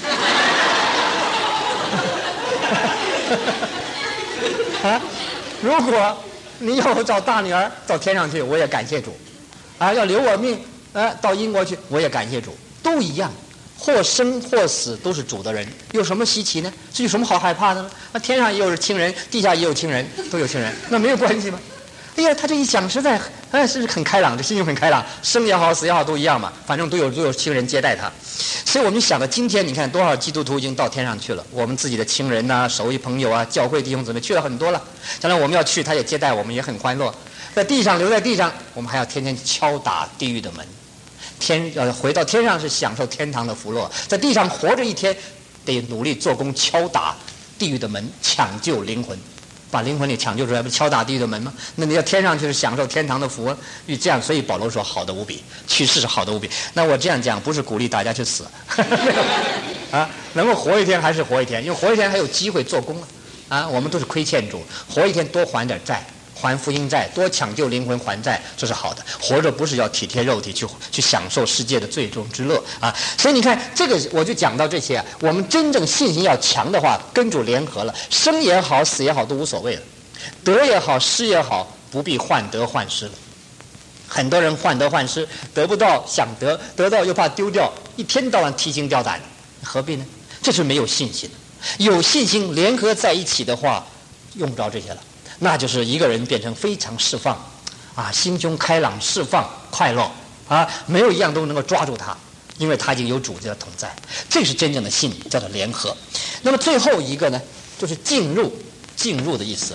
啊，如果你要我找大女儿到天上去，我也感谢主，啊，要留我命，啊，到英国去，我也感谢主，都一样。或生或死都是主的人，有什么稀奇呢？这有什么好害怕的呢？那天上也有亲人，地下也有亲人，都有亲人，那没有关系吗？哎呀，他这一讲实在，哎，是很开朗，这心情很开朗，生也好，死也好，都一样嘛，反正都有都有亲人接待他。所以我们想到今天，你看多少基督徒已经到天上去了，我们自己的亲人呐、啊、熟悉朋友啊、教会弟兄姊妹去了很多了。将来我们要去，他也接待我们，也很欢乐。在地上留在地上，我们还要天天敲打地狱的门。天呃，回到天上是享受天堂的福乐，在地上活着一天，得努力做工敲打地狱的门，抢救灵魂。 把灵魂给抢救出来，不敲打地狱的门吗？那你要天上去是享受天堂的福，这样，所以保罗说好的无比，去世是好的无比。那我这样讲不是鼓励大家去死啊，能够活一天还是活一天，因为活一天还有机会做工啊。啊，我们都是亏欠主，活一天多还点债，还福音债，多抢救灵魂还债，这是好的。活着不是要体贴肉体去去享受世界的最终之乐啊！所以你看，这个我就讲到这些啊。我们真正信心要强的话，跟主联合了，生也好，死也好，都无所谓了。得也好，失也好，不必患得患失了。很多人患得患失，得不到想得，得到又怕丢掉，一天到晚提心吊胆的，何必呢？这是没有信心的。有信心联合在一起的话，用不着这些了。那就是一个人变成非常释放啊，心胸开朗，释放快乐啊，没有一样都能够抓住他，因为他已经有主的同在。这是真正的信，叫做联合。那么最后一个呢，就是进入，进入的意思。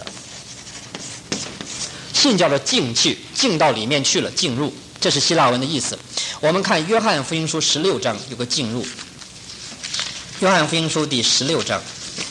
信叫做进去，进到里面去了，进入，这是希腊文的意思。我们看约翰福音书十六章有个进入。约翰福音书第十六章，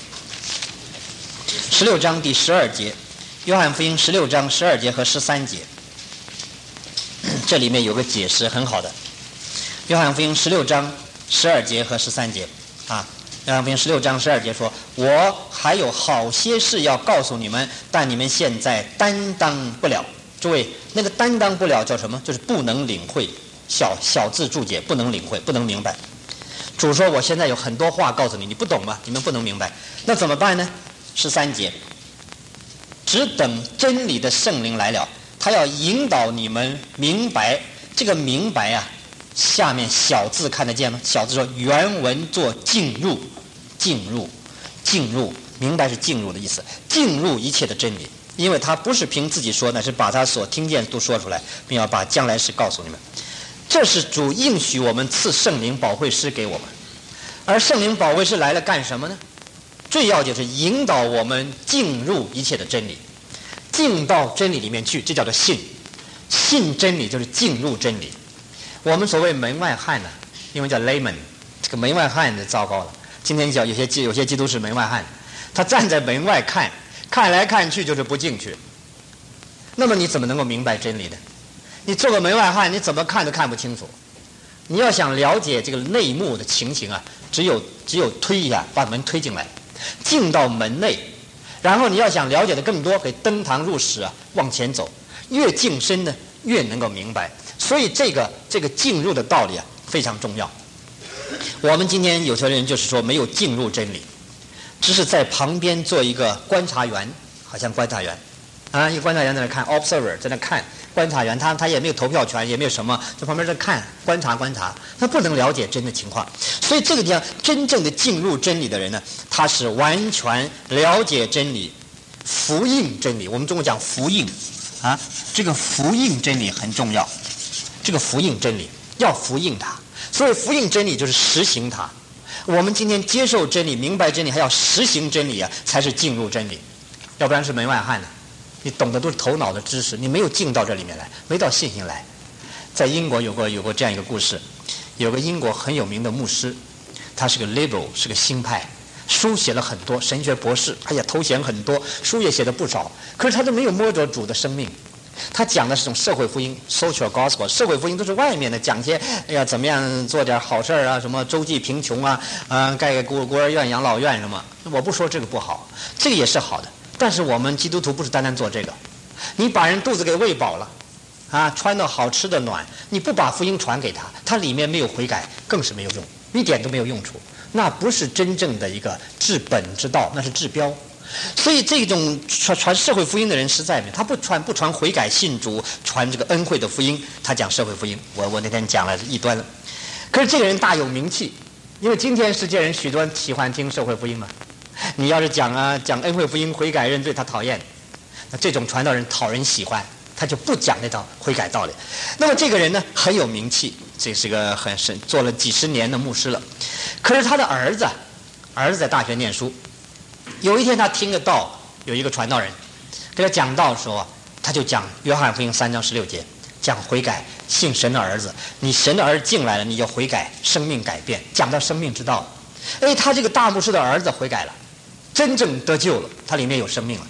十六章第十二节，约翰福音十六章十二节和十三节，这里面有个解释很好的。约翰福音十六章十二节和十三节啊，约翰福音十六章十二节说：“我还有好些事要告诉你们，但你们现在担当不了。”诸位，那个担当不了叫什么？就是不能领会，小小字注解，不能领会，不能明白。主说：“我现在有很多话告诉你，你不懂吗？你们不能明白，那怎么办呢？”十三节，只等真理的圣灵来了，他要引导你们明白。这个明白啊，下面小字看得见吗？小字说原文做进入，进入，进入，明白是进入的意思，进入一切的真理，因为他不是凭自己说，乃是把他所听见都说出来，并要把将来事告诉你们。这是主应许我们赐圣灵保惠师给我们，而圣灵保惠师来了干什么呢？最要紧是引导我们进入一切的真理，进到真理里面去，这叫做信。信真理就是进入真理。我们所谓门外汉呢、啊，英文叫 layman， 这个门外汉就糟糕了。今天讲有些有些基督是门外汉，他站在门外看，看来看去就是不进去。那么你怎么能够明白真理呢？你做个门外汉，你怎么看都看不清楚。你要想了解这个内幕的情形啊，只有只有推一下，把门推进来，进到门内，然后你要想了解的更多，可以登堂入室啊，往前走，越近身呢，越能够明白。所以这个这个进入的道理啊，非常重要。我们今天有些人就是说没有进入真理，只是在旁边做一个观察员，好像观察员啊，一个观察员在那看 ，observer 在那看。观察员他他也没有投票权，也没有什么，在旁边在看观察观察，他不能了解真的情况。所以这个地方真正的进入真理的人呢，他是完全了解真理，福音真理。我们中国讲福音啊，这个福音真理很重要，这个福音真理要福音它，所以福音真理就是实行它。我们今天接受真理，明白真理，还要实行真理啊，才是进入真理，要不然是门外汉呢。你懂的都是头脑的知识，你没有进到这里面来，没到信心来。在英国有过有过这样一个故事，有个英国很有名的牧师，他是个 liberal， 是个新派，书写了很多，神学博士，哎呀头衔很多，书也写的不少，可是他都没有摸着主的生命。他讲的是种社会福音 social gospel， 社会福音都是外面的，讲些哎呀怎么样做点好事啊，什么周济贫穷啊，呃盖个孤孤儿院养老院什么。我不说这个不好，这个也是好的。但是我们基督徒不是单单做这个，你把人肚子给喂饱了，啊，穿到好吃的暖，你不把福音传给他，他里面没有悔改，更是没有用，一点都没有用处。那不是真正的一个治本之道，那是治标。所以这种传传社会福音的人实在没，他不传不传悔改信主，传这个恩惠的福音，他讲社会福音。我我那天讲了异端了，可是这个人大有名气，因为今天世界人许多人喜欢听社会福音嘛。你要是讲啊讲恩惠福音悔改认罪，他讨厌，那这种传道人讨人喜欢，他就不讲那套悔改道理。那么这个人呢很有名气，这是个很深做了几十年的牧师了。可是他的儿子，儿子在大学念书，有一天他听得到有一个传道人给他讲道的时候，他就讲约翰福音三章十六节，讲悔改，信神的儿子，你神的儿子进来了，你就悔改，生命改变，讲到生命之道。哎，他这个大牧师的儿子悔改了，真正得救了，他里面有生命了。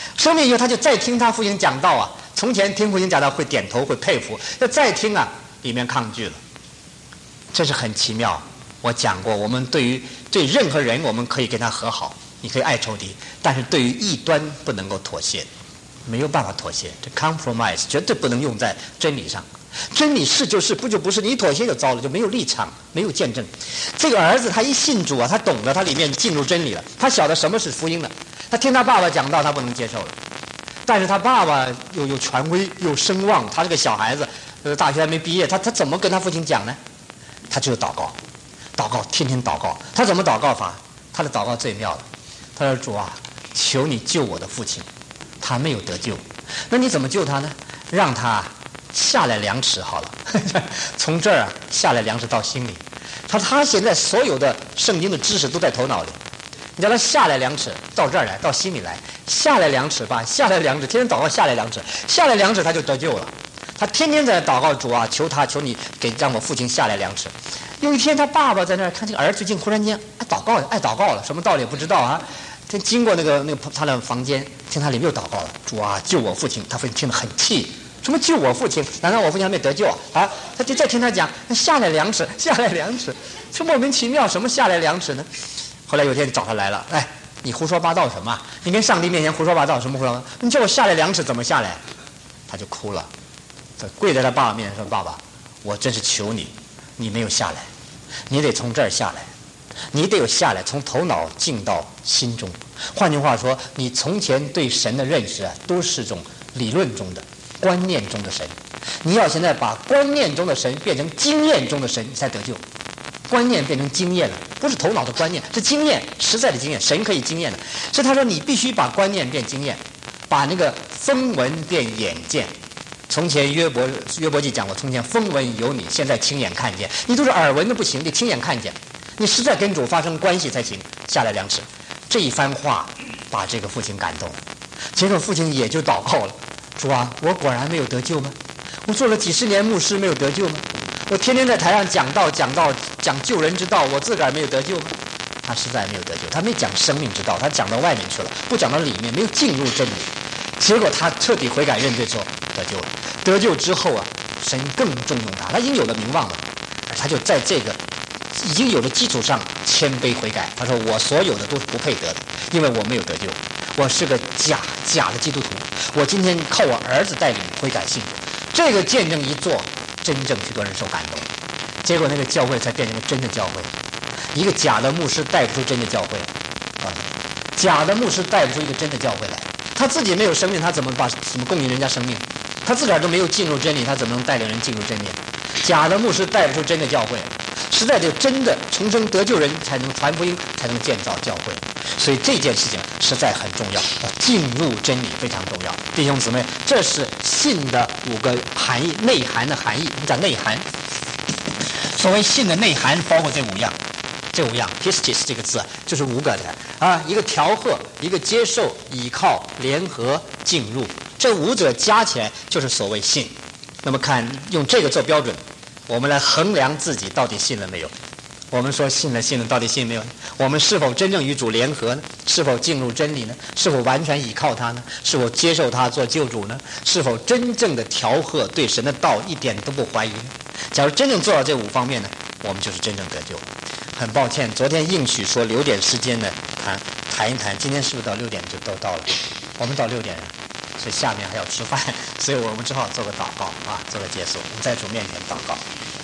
生病以后，他就再听他父亲讲道啊。从前听父亲讲道会点头会佩服，要再听啊，里面抗拒了。这是很奇妙。我讲过，我们对于对任何人，我们可以跟他和好，你可以爱仇敌，但是对于异端不能够妥协，没有办法妥协。这 compromise 绝对不能用在真理上。真理是就是，不就不是，你一妥协就糟了，就没有立场，没有见证。这个儿子他一信主啊，他懂得，他里面进入真理了，他晓得什么是福音了。他听他爸爸讲道，他不能接受了。但是他爸爸又有权威，有声望，他这个小孩子，呃，大学还没毕业，他他怎么跟他父亲讲呢？他只有祷告，祷告，天天祷告。他怎么祷告法？他的祷告最妙了。他说：“主啊，求你救我的父亲，他没有得救。那你怎么救他呢？让他下来两尺好了，从这儿啊下来两尺到心里。他说他现在所有的圣经的知识都在头脑里。”你叫他下来两尺，到这儿来，到心里来，下来两尺吧，下来两尺，天天祷告下来两尺，下来两尺他就得救了。他天天在祷告主啊，求他，求你给让我父亲下来两尺。有一天他爸爸在那儿看这个儿子最近忽然间爱祷告了，爱祷告了，什么道理也不知道啊。他经过那个那个他的房间，听他里面又祷告了，主啊救我父亲。他父亲听得很气，什么救我父亲？难道我父亲还没得救啊？啊，他就再听他讲下来两尺，下来两尺，这莫名其妙，什么下来两尺呢？后来有一天找他来了，哎，你胡说八道什么？你跟上帝面前胡说八道什么胡说八道？你叫我下来两尺怎么下来？他就哭了，他跪在他爸爸面前说：“爸爸，我真是求你，你没有下来，你得从这儿下来，你得有下来，从头脑进到心中。换句话说，你从前对神的认识啊，都是种理论中的、观念中的神。你要现在把观念中的神变成经验中的神，你才得救。观念变成经验了，不是头脑的观念，是经验，实在的经验。神可以经验的，所以他说你必须把观念变经验，把那个风闻变眼见。从前约伯约伯记讲过，从前风闻有你，现在亲眼看见。你都是耳闻的不行，你亲眼看见，你实在跟主发生关系才行。下来两尺，这一番话把这个父亲感动了。结果父亲也就祷告了：主啊，我果然没有得救吗？我做了几十年牧师没有得救吗？我天天在台上讲道讲道讲救人之道，我自个儿没有得救吗？他实在没有得救，他没讲生命之道，他讲到外面去了，不讲到里面，没有进入真理。结果他彻底悔改认罪之后得救了。得救之后啊，神更重用他，他已经有了名望了，他就在这个已经有了基础上谦卑悔改。他说：“我所有的都是不配得的，因为我没有得救，我是个假假的基督徒。我今天靠我儿子带领悔改信主，这个见证一做。”真正许多人受感动，结果那个教会才变成个真的教会。一个假的牧师带不出真的教会，啊，假的牧师带不出一个真的教会来。他自己没有生命，他怎么把怎么供应人家生命？他自个儿都没有进入真理，他怎么能带领人进入真理？假的牧师带不出真的教会，实在得真的重生得救人才能传福音，才能建造教会。所以这件事情实在很重要，要进入真理非常重要。弟兄姊妹，这是信的五个含义，内涵的含义。我们讲内涵，所谓信的内涵包括这五样，这五样 pistis 这个字就是五个的啊，一个调和，一个接受，倚靠，联合，进入，这五者加起来就是所谓信。那么看用这个做标准，我们来衡量自己到底信了没有。我们说信了信了，到底信没有？我们是否真正与主联合呢？是否进入真理呢？是否完全倚靠他呢？是否接受他做救主呢？是否真正的调和，对神的道一点都不怀疑呢？假如真正做到这五方面呢，我们就是真正得救。很抱歉，昨天应许说留点时间呢谈谈一谈，今天是不是到六点就都到了？我们到六点，所以下面还要吃饭，所以我们只好做个祷告啊，做个结束。我们在主面前祷告。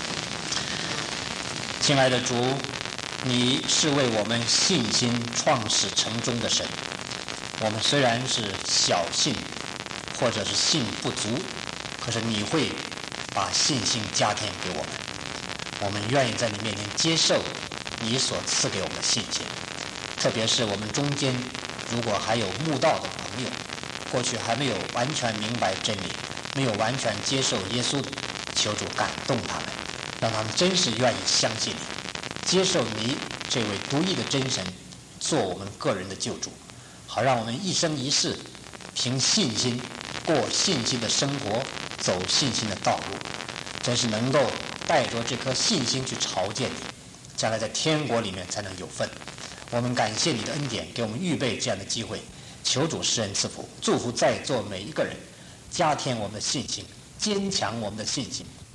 亲爱的主，你是为我们信心创始成终的神。我们虽然是小信，或者是信不足，可是你会把信心加添给我们。我们愿意在你面前接受你所赐给我们的信心。特别是我们中间如果还有慕道的朋友，过去还没有完全明白真理，没有完全接受耶稣，求主感动他们，让他们真是愿意相信你，接受你这位独一的真神做我们个人的救主，好让我们一生一世凭信心过信心的生活，走信心的道路，真是能够带着这颗信心去朝见你，将来在天国里面才能有份。我们感谢你的恩典，给我们预备这样的机会， 求主施恩赐福，祝福在座每一个人，加添我们的信心，坚强我们的信心，